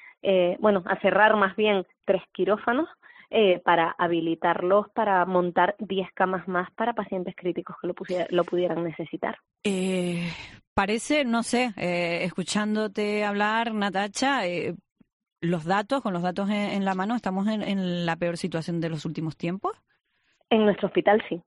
a cerrar más bien 3 quirófanos para habilitarlos para montar 10 camas más para pacientes críticos que lo pudieran necesitar. Parece, no sé, escuchándote hablar, Natacha, con los datos en la mano, ¿estamos en la peor situación de los últimos tiempos? En nuestro hospital sí.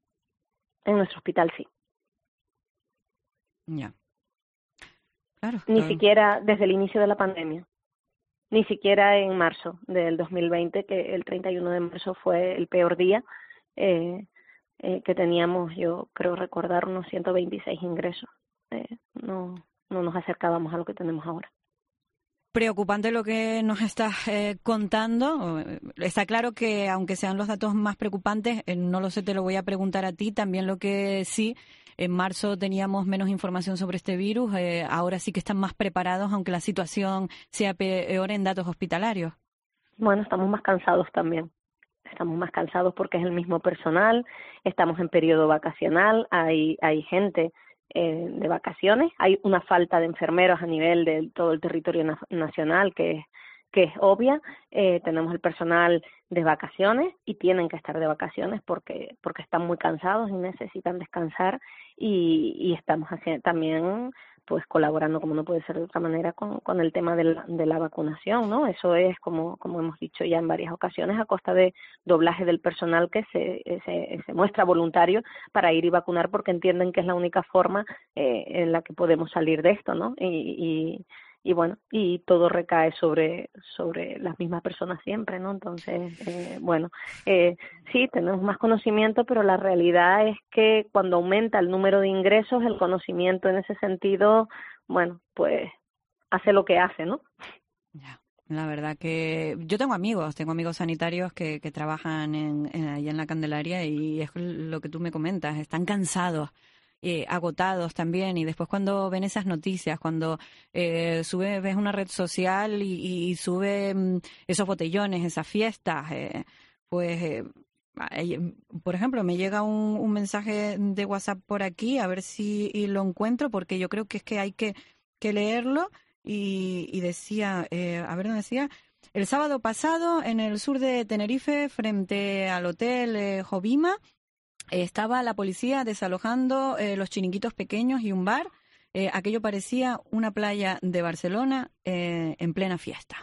Ya. Claro. Ni siquiera desde el inicio de la pandemia. Ni siquiera en marzo del 2020, que el 31 de marzo fue el peor día, que teníamos, yo creo recordar, unos 126 ingresos. no nos acercábamos a lo que tenemos ahora. Preocupante lo que nos estás contando. Está claro que, aunque sean los datos más preocupantes, no lo sé, te lo voy a preguntar a ti. También lo que sí, en marzo teníamos menos información sobre este virus. Ahora sí que están más preparados, aunque la situación sea peor en datos hospitalarios. Bueno, estamos más cansados también. Estamos más cansados porque es el mismo personal, estamos en periodo vacacional, hay gente de vacaciones, hay una falta de enfermeros a nivel de todo el territorio nacional que es obvia, tenemos el personal de vacaciones y tienen que estar de vacaciones porque están muy cansados y necesitan descansar y estamos también pues colaborando, como no puede ser de otra manera, con el tema de la vacunación, ¿no? Eso es, como hemos dicho ya en varias ocasiones, a costa de doblaje del personal que se muestra voluntario para ir y vacunar porque entienden que es la única forma en la que podemos salir de esto, ¿no? Y bueno, y todo recae sobre las mismas personas siempre, ¿no? Entonces, sí, tenemos más conocimiento, pero la realidad es que cuando aumenta el número de ingresos, el conocimiento en ese sentido, bueno, pues hace lo que hace, ¿no? Ya. La verdad que yo tengo amigos sanitarios que trabajan allá en la Candelaria y es lo que tú me comentas, están cansados. Agotados también, y después cuando ven esas noticias, cuando ves una red social y sube esos botellones, esas fiestas, por ejemplo, me llega un mensaje de WhatsApp por aquí, a ver si lo encuentro, porque yo creo que es que hay que leerlo, y decía, a ver dónde decía, el sábado pasado en el sur de Tenerife, frente al hotel Jovima, estaba la policía desalojando los chiringuitos pequeños y un bar. Aquello parecía una playa de Barcelona en plena fiesta.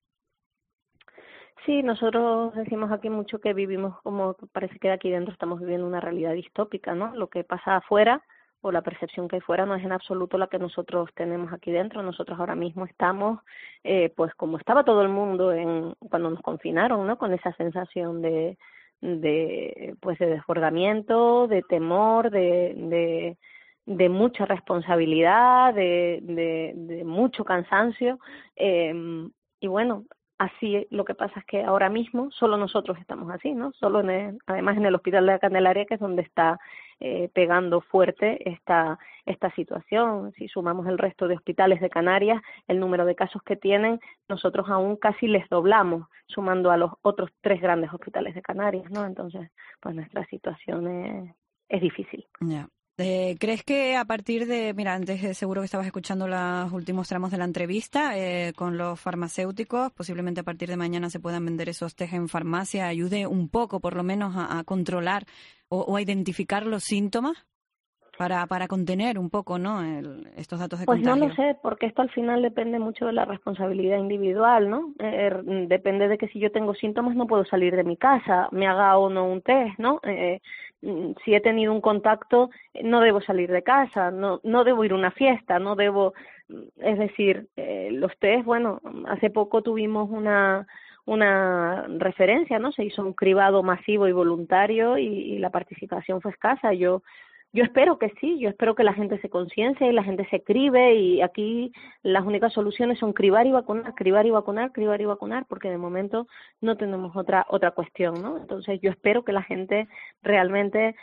Sí, nosotros decimos aquí mucho que vivimos como, parece que aquí dentro estamos viviendo una realidad distópica, ¿no? Lo que pasa afuera o la percepción que hay fuera no es en absoluto la que nosotros tenemos aquí dentro. Nosotros ahora mismo estamos, pues como estaba todo el mundo cuando nos confinaron, ¿no? Con esa sensación de desbordamiento, de temor, de mucha responsabilidad, de mucho cansancio, y bueno, así lo que pasa es que ahora mismo solo nosotros estamos así, ¿no? Solo además en el Hospital de la Candelaria, que es donde está pegando fuerte esta situación. Si sumamos el resto de hospitales de Canarias, el número de casos que tienen, nosotros aún casi les doblamos, sumando a los otros 3 grandes hospitales de Canarias, ¿no? Entonces, pues nuestra situación es difícil. Ya. ¿Crees que a partir de, mira, antes seguro que estabas escuchando los últimos tramos de la entrevista con los farmacéuticos, posiblemente a partir de mañana se puedan vender esos test en farmacia, ayude un poco por lo menos a controlar o a identificar los síntomas para contener un poco, ¿no? Estos datos de contagio? Pues no lo sé, porque esto al final depende mucho de la responsabilidad individual, ¿no? Depende de que si yo tengo síntomas no puedo salir de mi casa, me haga o no un test, ¿no? Si he tenido un contacto no debo salir de casa, no debo ir a una fiesta, no debo, es decir, los test, bueno, hace poco tuvimos una referencia, ¿no? Se hizo un cribado masivo y voluntario y la participación fue escasa. Yo espero que sí, yo espero que la gente se conciencie y la gente se cribe, y aquí las únicas soluciones son cribar y vacunar, cribar y vacunar, cribar y vacunar, porque de momento no tenemos otra cuestión, ¿no? Entonces yo espero que la gente realmente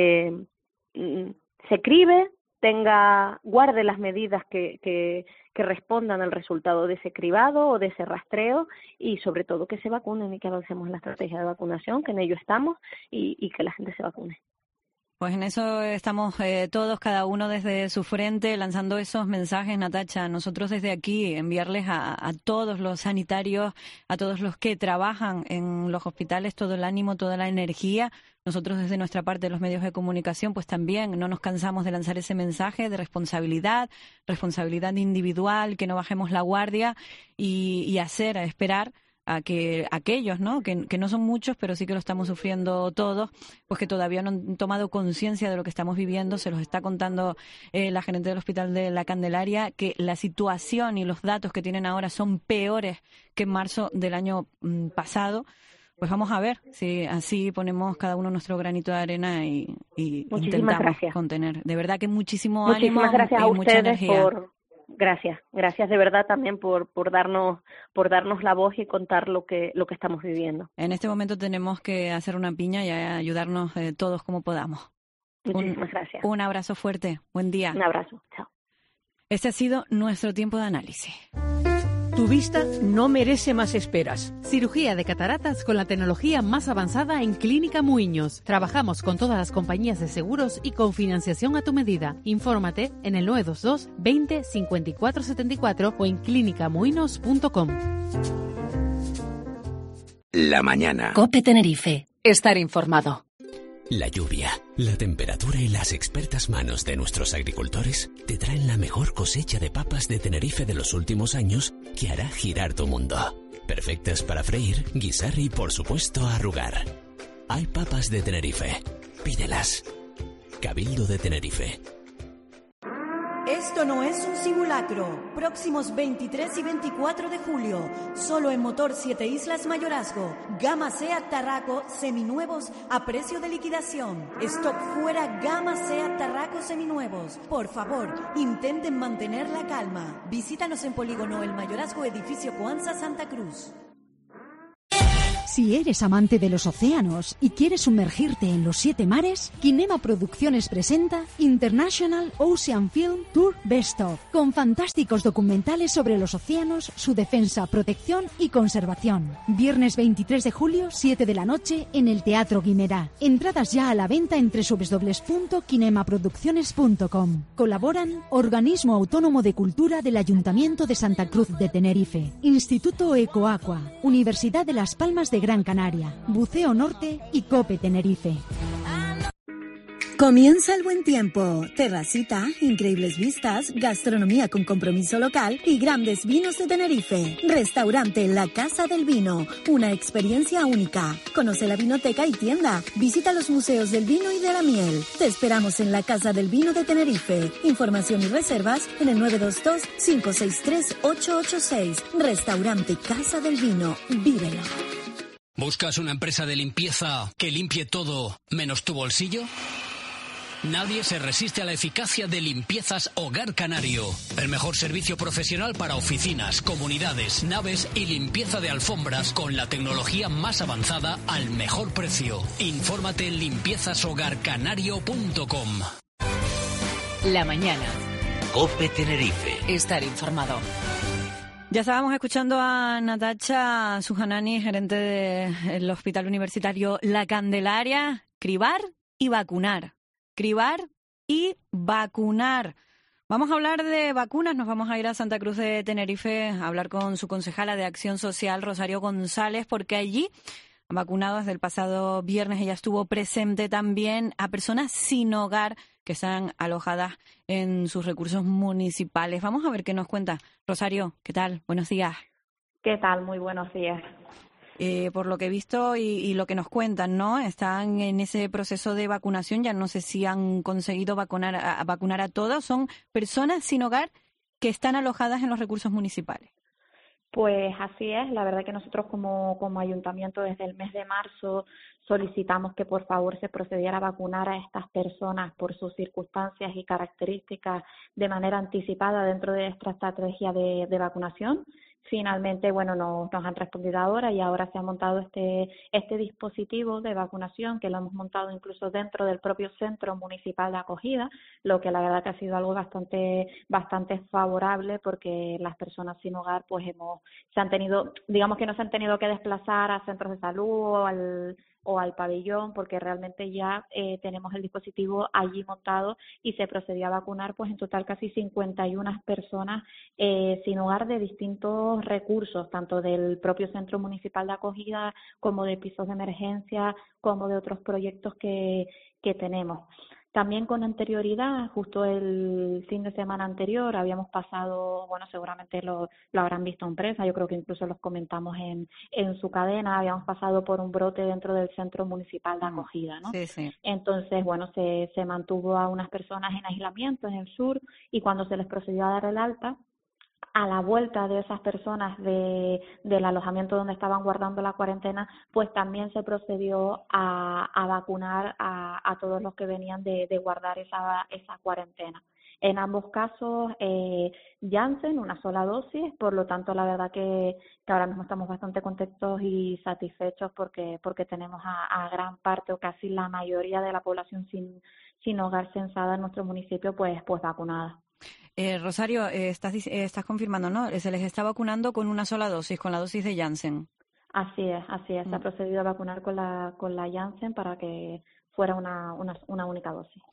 se cribe, guarde las medidas que respondan al resultado de ese cribado o de ese rastreo, y sobre todo que se vacunen y que avancemos en la estrategia de vacunación, que en ello estamos, y que la gente se vacune. Pues en eso estamos todos, cada uno desde su frente, lanzando esos mensajes, Natacha. Nosotros desde aquí enviarles a todos los sanitarios, a todos los que trabajan en los hospitales, todo el ánimo, toda la energía. Nosotros desde nuestra parte, los medios de comunicación, pues también no nos cansamos de lanzar ese mensaje de responsabilidad individual, que no bajemos la guardia y esperar a que aquellos, ¿no? Que no son muchos, pero sí que lo estamos sufriendo todos, pues que todavía no han tomado conciencia de lo que estamos viviendo. Se los está contando la gerente del Hospital de la Candelaria, que la situación y los datos que tienen ahora son peores que en marzo del año pasado. Pues vamos a ver si así ponemos cada uno nuestro granito de arena y intentamos contener. De verdad que muchísimo ánimo gracias y a mucha ustedes energía. Gracias de verdad también por darnos la voz y contar lo que estamos viviendo. En este momento tenemos que hacer una piña y ayudarnos todos como podamos. Muchísimas gracias. Un abrazo fuerte. Buen día. Un abrazo. Chao. Este ha sido nuestro tiempo de análisis. Tu vista no merece más esperas. Cirugía de cataratas con la tecnología más avanzada en Clínica Muiños. Trabajamos con todas las compañías de seguros y con financiación a tu medida. Infórmate en el 922 20 54 74 o en clinicamuinos.com. La mañana. COPE Tenerife. Estar informado. La lluvia, la temperatura y las expertas manos de nuestros agricultores te traen la mejor cosecha de papas de Tenerife de los últimos años que hará girar tu mundo. Perfectas para freír, guisar y, por supuesto, arrugar. Hay papas de Tenerife. Pídelas. Cabildo de Tenerife. Esto no es un simulacro. Próximos 23 y 24 de julio, solo en Motor 7 Islas Mayorazgo. Gama Seat Tarraco seminuevos a precio de liquidación. Stock fuera Gama Seat Tarraco seminuevos. Por favor, intenten mantener la calma. Visítanos en Polígono El Mayorazgo, edificio Coanza, Santa Cruz. Si eres amante de los océanos y quieres sumergirte en los 7 mares, Kinema Producciones presenta International Ocean Film Tour Best Of, con fantásticos documentales sobre los océanos, su defensa, protección y conservación. Viernes 23 de julio, 7 de la noche, en el Teatro Guimerá. Entradas ya a la venta en www.kinemaproducciones.com. Colaboran Organismo Autónomo de Cultura del Ayuntamiento de Santa Cruz de Tenerife, Instituto Ecoaqua, Universidad de Las Palmas de Gran Canaria, Buceo Norte y COPE Tenerife. Comienza el buen tiempo, terracita, increíbles vistas, gastronomía con compromiso local y grandes vinos de Tenerife. Restaurante La Casa del Vino, una experiencia única. Conoce la vinoteca y tienda. Visita los museos del vino y de la miel. Te esperamos en La Casa del Vino de Tenerife. Información y reservas en el 922-563-886. Restaurante Casa del Vino. Vívelo. ¿Buscas una empresa de limpieza que limpie todo menos tu bolsillo? Nadie se resiste a la eficacia de Limpiezas Hogar Canario. El mejor servicio profesional para oficinas, comunidades, naves y limpieza de alfombras con la tecnología más avanzada al mejor precio. Infórmate en limpiezashogarcanario.com. La mañana. COPE Tenerife. Estar informado. Ya estábamos escuchando a Natacha Sujanani, gerente del Hospital Universitario La Candelaria. Cribar y vacunar. Cribar y vacunar. Vamos a hablar de vacunas. Nos vamos a ir a Santa Cruz de Tenerife a hablar con su concejala de Acción Social, Rosario González, porque allí han vacunado desde el pasado viernes. Ella estuvo presente también a personas sin hogar que están alojadas en sus recursos municipales. Vamos a ver qué nos cuenta. Rosario, ¿qué tal? Buenos días. ¿Qué tal? Muy buenos días. Por lo que he visto y lo que nos cuentan, ¿no? Están en ese proceso de vacunación. Ya no sé si han conseguido vacunar a todos. Son personas sin hogar que están alojadas en los recursos municipales. Pues así es. La verdad que nosotros como ayuntamiento desde el mes de marzo solicitamos que por favor se procediera a vacunar a estas personas por sus circunstancias y características de manera anticipada dentro de esta estrategia de vacunación. Finalmente, bueno, nos han respondido ahora y ahora se ha montado este dispositivo de vacunación que lo hemos montado incluso dentro del propio centro municipal de acogida, lo que la verdad que ha sido algo bastante favorable porque las personas sin hogar pues no se han tenido que desplazar a centros de salud o al pabellón porque realmente ya tenemos el dispositivo allí montado y se procedió a vacunar pues en total casi 51 personas sin hogar de distintos recursos, tanto del propio centro municipal de acogida como de pisos de emergencia, como de otros proyectos que tenemos. También con anterioridad, justo el fin de semana anterior, habíamos pasado, bueno, seguramente lo habrán visto en prensa, yo creo que incluso los comentamos en su cadena, habíamos pasado por un brote dentro del centro municipal de acogida, ¿no? Sí, sí. Entonces, bueno, se mantuvo a unas personas en aislamiento en el sur y cuando se les procedió a dar el alta, a la vuelta de esas personas del alojamiento donde estaban guardando la cuarentena, pues también se procedió a vacunar a todos los que venían de guardar esa cuarentena. En ambos casos, Janssen, una sola dosis, por lo tanto, la verdad que ahora mismo estamos bastante contentos y satisfechos porque tenemos a gran parte o casi la mayoría de la población sin hogar censada en nuestro municipio, pues vacunada. Rosario, estás confirmando, ¿no? Se les está vacunando con una sola dosis, con la dosis de Janssen. Así es. Se ha procedido a vacunar con la Janssen para que fuera una única dosis.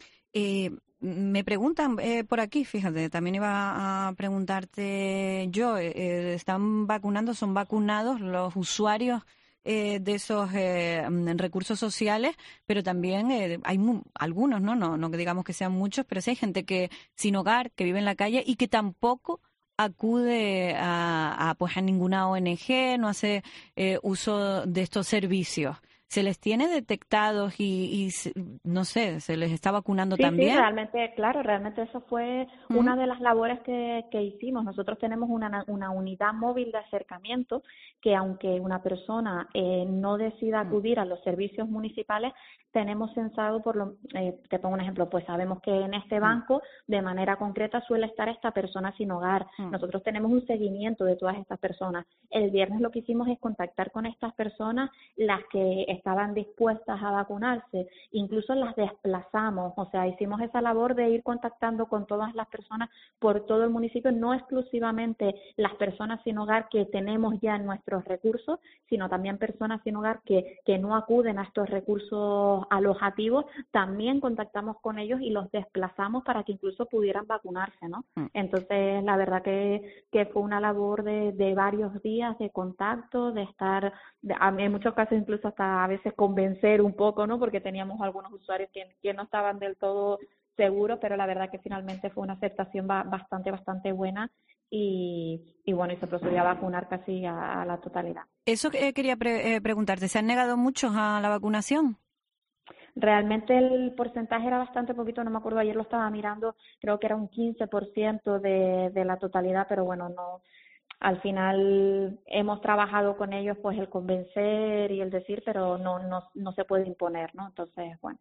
Me preguntan por aquí, fíjate, también iba a preguntarte yo, son vacunados los usuarios de esos recursos sociales, pero también hay algunos, no que digamos que sean muchos, pero sí hay gente que sin hogar, que vive en la calle y que tampoco acude a ninguna ONG, no hace uso de estos servicios. ¿Se les tiene detectados y no sé, se les está vacunando también? Sí, realmente eso fue una de las labores que hicimos. Nosotros tenemos una unidad móvil de acercamiento que, aunque una persona no decida acudir a los servicios municipales, tenemos censado te pongo un ejemplo, pues sabemos que en este banco de manera concreta suele estar esta persona sin hogar. Nosotros tenemos un seguimiento de todas estas personas. El viernes lo que hicimos es contactar con estas personas, las que estaban dispuestas a vacunarse, incluso las desplazamos, o sea, hicimos esa labor de ir contactando con todas las personas por todo el municipio, no exclusivamente las personas sin hogar que tenemos ya en nuestros recursos, sino también personas sin hogar que no acuden a estos recursos alojativos, también contactamos con ellos y los desplazamos para que incluso pudieran vacunarse, ¿no? Entonces, la verdad que fue una labor de varios días de contacto, de estar, en muchos casos incluso hasta a veces convencer un poco, ¿no? Porque teníamos algunos usuarios que no estaban del todo seguros, pero la verdad que finalmente fue una aceptación bastante buena y bueno, y se procedió a vacunar casi a la totalidad. Eso quería preguntarte, ¿se han negado muchos a la vacunación? Realmente el porcentaje era bastante poquito, no me acuerdo, ayer lo estaba mirando, creo que era un 15% de la totalidad, pero bueno, no. Al final hemos trabajado con ellos pues el convencer y el decir, pero no se puede imponer, ¿no? Entonces, bueno.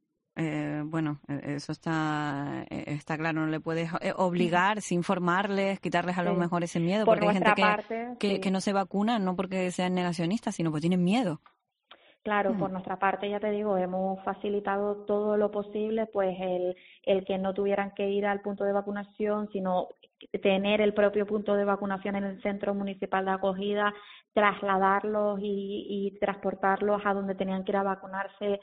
Eso está claro, no le puedes obligar, sin informarles, quitarles a lo mejor ese miedo, por porque hay gente parte, que no se vacuna, no porque sean negacionistas, sino porque tienen miedo. Claro, por nuestra parte, ya te digo, hemos facilitado todo lo posible, pues el que no tuvieran que ir al punto de vacunación, sino tener el propio punto de vacunación en el centro municipal de acogida, trasladarlos y transportarlos a donde tenían que ir a vacunarse,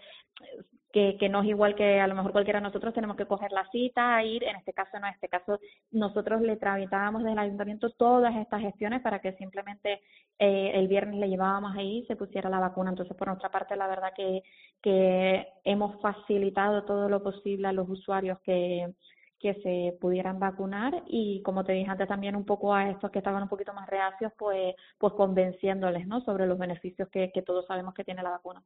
que no es igual que a lo mejor cualquiera de nosotros tenemos que coger la cita, ir, en este caso nosotros le tramitábamos desde el ayuntamiento todas estas gestiones para que simplemente el viernes le llevábamos ahí y se pusiera la vacuna. Entonces, por nuestra parte, la verdad que hemos facilitado todo lo posible a los usuarios que se pudieran vacunar y, como te dije antes, también un poco a estos que estaban un poquito más reacios, pues convenciéndoles, ¿no?, sobre los beneficios que todos sabemos que tiene la vacuna.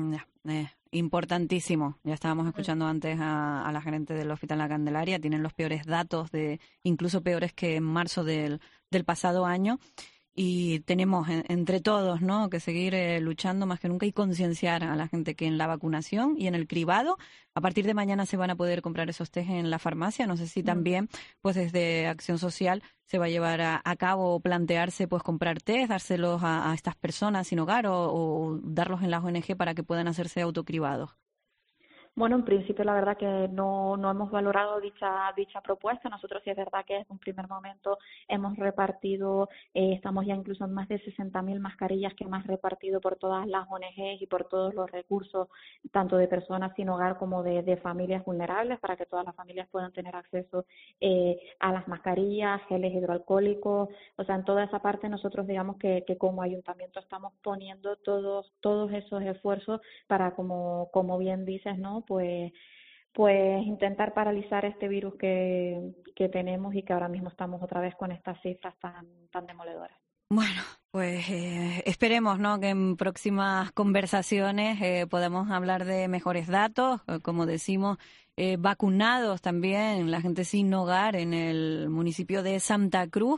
Importantísimo. Ya estábamos escuchando antes a la gerente del Hospital La Candelaria. Tienen los peores datos, incluso peores que en marzo del pasado año. Y tenemos entre todos, ¿no?, que seguir luchando más que nunca y concienciar a la gente que en la vacunación y en el cribado, a partir de mañana se van a poder comprar esos test en la farmacia. No sé si también, pues desde Acción Social se va a llevar a cabo o plantearse, pues comprar test, dárselos a estas personas sin hogar o darlos en las ONG para que puedan hacerse autocribados. Bueno, en principio la verdad que no hemos valorado dicha propuesta. Nosotros sí es verdad que desde un primer momento hemos repartido, estamos ya incluso en más de 60.000 mascarillas que hemos repartido por todas las ONGs y por todos los recursos, tanto de personas sin hogar como de familias vulnerables, para que todas las familias puedan tener acceso a las mascarillas, geles hidroalcohólicos. O sea, en toda esa parte nosotros digamos que como ayuntamiento estamos poniendo todos esos esfuerzos para, como bien dices, ¿no?, pues intentar paralizar este virus que tenemos y que ahora mismo estamos otra vez con estas cifras tan demoledoras. Bueno, pues esperemos, ¿no?, que en próximas conversaciones podamos hablar de mejores datos, como decimos, vacunados también, la gente sin hogar en el municipio de Santa Cruz.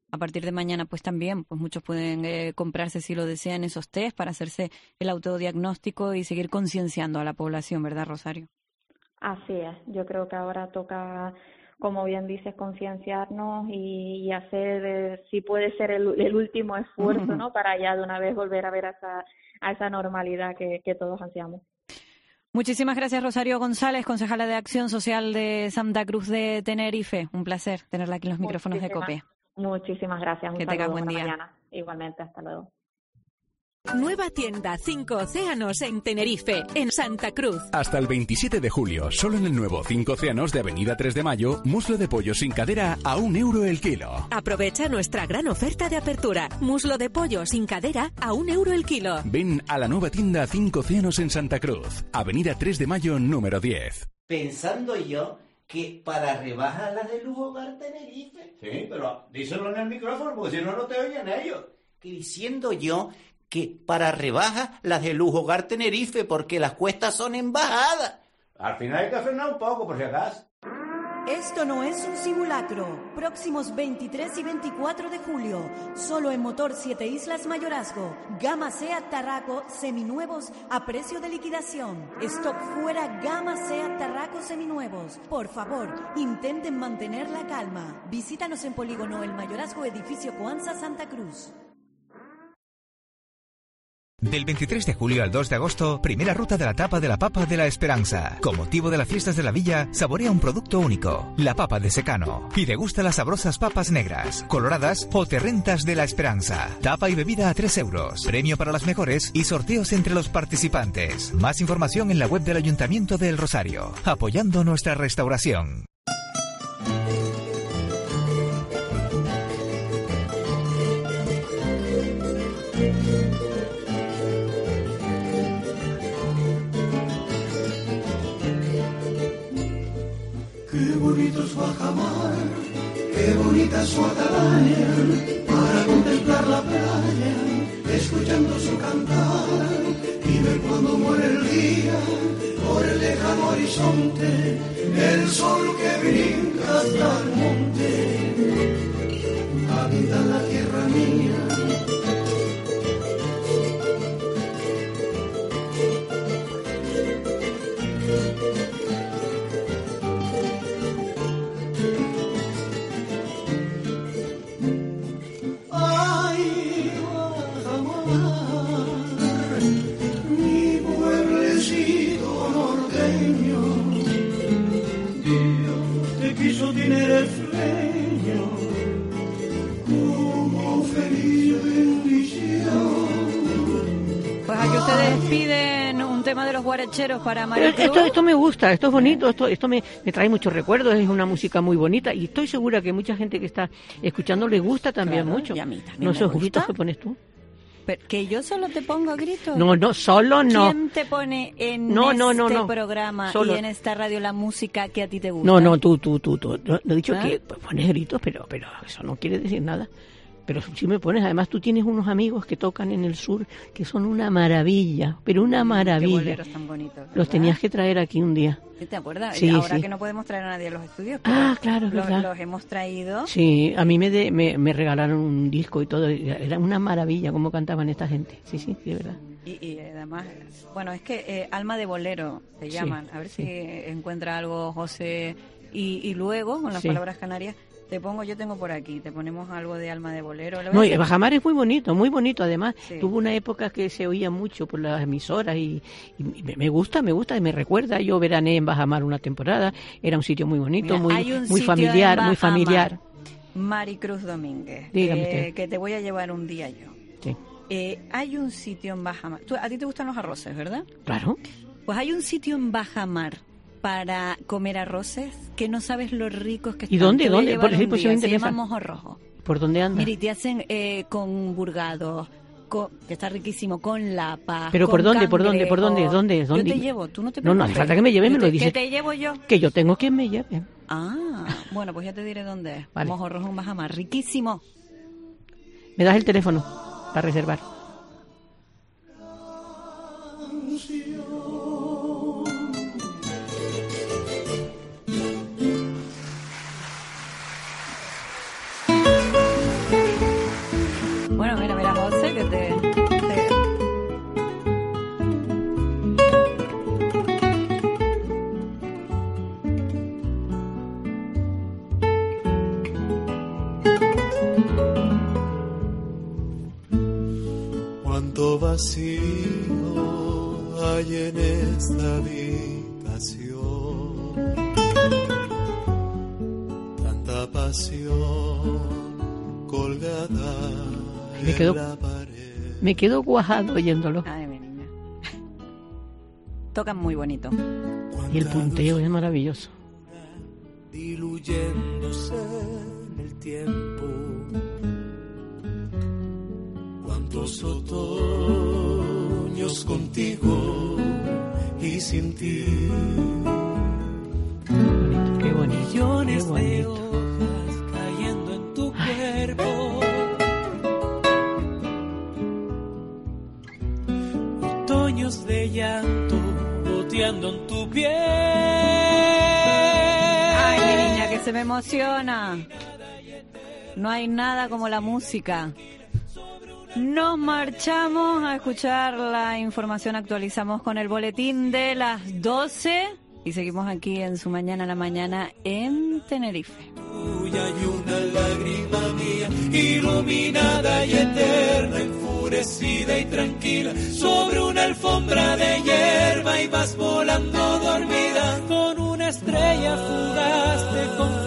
a partir de mañana pues también pues muchos pueden comprarse, si lo desean, esos test para hacerse el autodiagnóstico y seguir concienciando a la población, ¿verdad, Rosario? Así es, yo creo que ahora toca, como bien dices, concienciarnos y hacer, si puede ser, el último esfuerzo, ¿no? Para ya de una vez volver a ver a esa normalidad que todos ansiamos. Muchísimas gracias, Rosario González, concejala de Acción Social de Santa Cruz de Tenerife. Un placer tenerla aquí en los micrófonos de COPE. Muchísimas gracias. Que tengas buen día. Mañana. Igualmente, hasta luego. Nueva tienda 5 Océanos en Tenerife, en Santa Cruz. Hasta el 27 de julio, solo en el nuevo 5 Océanos de Avenida 3 de Mayo, muslo de pollo sin cadera a €1 el kilo. Aprovecha nuestra gran oferta de apertura. Muslo de pollo sin cadera a €1 el kilo. Ven a la nueva tienda 5 Océanos en Santa Cruz, Avenida 3 de Mayo, número 10. Pensando yo que para rebajas las de Lujo Hogar Tenerife... Sí, pero díselo en el micrófono porque si no, no te oyen ellos. Que diciendo yo que para rebajas las de Lujo Hogar Tenerife porque las cuestas son en bajada. Al final hay que frenar un poco por si acaso. Esto no es un simulacro. Próximos 23 y 24 de julio, solo en Motor 7 Islas Mayorazgo, Gama Seat Tarraco seminuevos a precio de liquidación. Stock fuera Gama Seat Tarraco seminuevos. Por favor, intenten mantener la calma. Visítanos en Polígono El Mayorazgo, edificio Coanza, Santa Cruz. Del 23 de julio al 2 de agosto, primera ruta de la tapa de la Papa de la Esperanza. Con motivo de las fiestas de la villa, saborea un producto único, la papa de secano. Y degusta las sabrosas papas negras, coloradas o terrentas de la Esperanza. Tapa y bebida a €3, premio para las mejores y sorteos entre los participantes. Más información en la web del Ayuntamiento de El Rosario, apoyando nuestra restauración. Qué bonito es Bajamar, qué bonita su atalaya, para contemplar la playa, escuchando su cantar, y ver cuando muere el día, por el lejano horizonte, el sol que brinca hasta el monte, habita la tierra mía. Pues aquí ustedes piden un tema de los guaracheros para María Cruz. Esto me gusta, esto es bonito, esto me trae muchos recuerdos, es una música muy bonita y estoy segura que mucha gente que está escuchando le gusta también mucho. Y a mí también ¿No esos me gritos gusta. que pones tú? Pero que yo solo te pongo gritos. No, solo no. ¿Quién te pone en programa Solo. y en esta radio la música que a ti te gusta? No, tú. No he dicho ¿Ah? que pones gritos, pero eso no quiere decir nada. Pero si me pones, además tú tienes unos amigos que tocan en el sur que son una maravilla, pero una maravilla. Qué boleros tan bonitos, ¿verdad? Los tenías que traer aquí un día. ¿Te acuerdas? Sí, Ahora sí. que no podemos traer a nadie a los estudios. Claro, es verdad. Los hemos traído. Sí, a mí me regalaron un disco y todo, era una maravilla cómo cantaban esta gente. Sí, de verdad. Y además, bueno, es que Alma de Bolero se llaman. A ver si encuentra algo, José. Y luego, con las palabras canarias, yo tengo por aquí, te ponemos algo de Alma de Bolero. No, y Bajamar es muy bonito, además. Sí. Tuvo una época que se oía mucho por las emisoras y me gusta, y me recuerda. Yo veraneé en Bajamar una temporada, era un sitio muy bonito, mira, muy familiar. Maricruz Domínguez, que te voy a llevar un día yo. Sí. Hay un sitio en Bajamar. A ti te gustan los arroces, ¿verdad? Claro. Pues hay un sitio en Bajamar para comer arroces que no sabes lo ricos que están. ¿Y dónde? Por ejemplo, se llama Mojo Rojo. ¿Por dónde anda? Mira, y te hacen con burgado, que está riquísimo, con lapa. ¿Pero por dónde? ¿Dónde? Yo te llevo, tú no te preocupes. No hace falta que me lleves, me lo dices. ¿Que te llevo yo? Que yo tengo quien me lleve. Bueno, pues ya te diré dónde es. Vale. Mojo Rojo en Bajamar, riquísimo. ¿Me das el teléfono para reservar? Bueno, mira, José, que te... Cuánto vacío hay en esta habitación, tanta pasión colgada en la pared. Me quedo cuajado oyéndolo. Ay, mi niña. Tocan muy bonito. Y el punteo es maravilloso. Diluyéndose en el tiempo, cuántos otoños contigo y sin ti. Qué bonito, millones qué bonito. de hojas cayendo en tu cuerpo, otoños de llanto goteando en tu piel. Ay, mi niña, que se me emociona. No hay nada como la música. Nos marchamos a escuchar la información, actualizamos con el boletín de las 12 y seguimos aquí en Su Mañana a la Mañana en Tenerife. Y una lágrima mía, iluminada y eterna, enfurecida y tranquila, sobre una alfombra de hierba, y vas volando dormida con una estrella fugaz de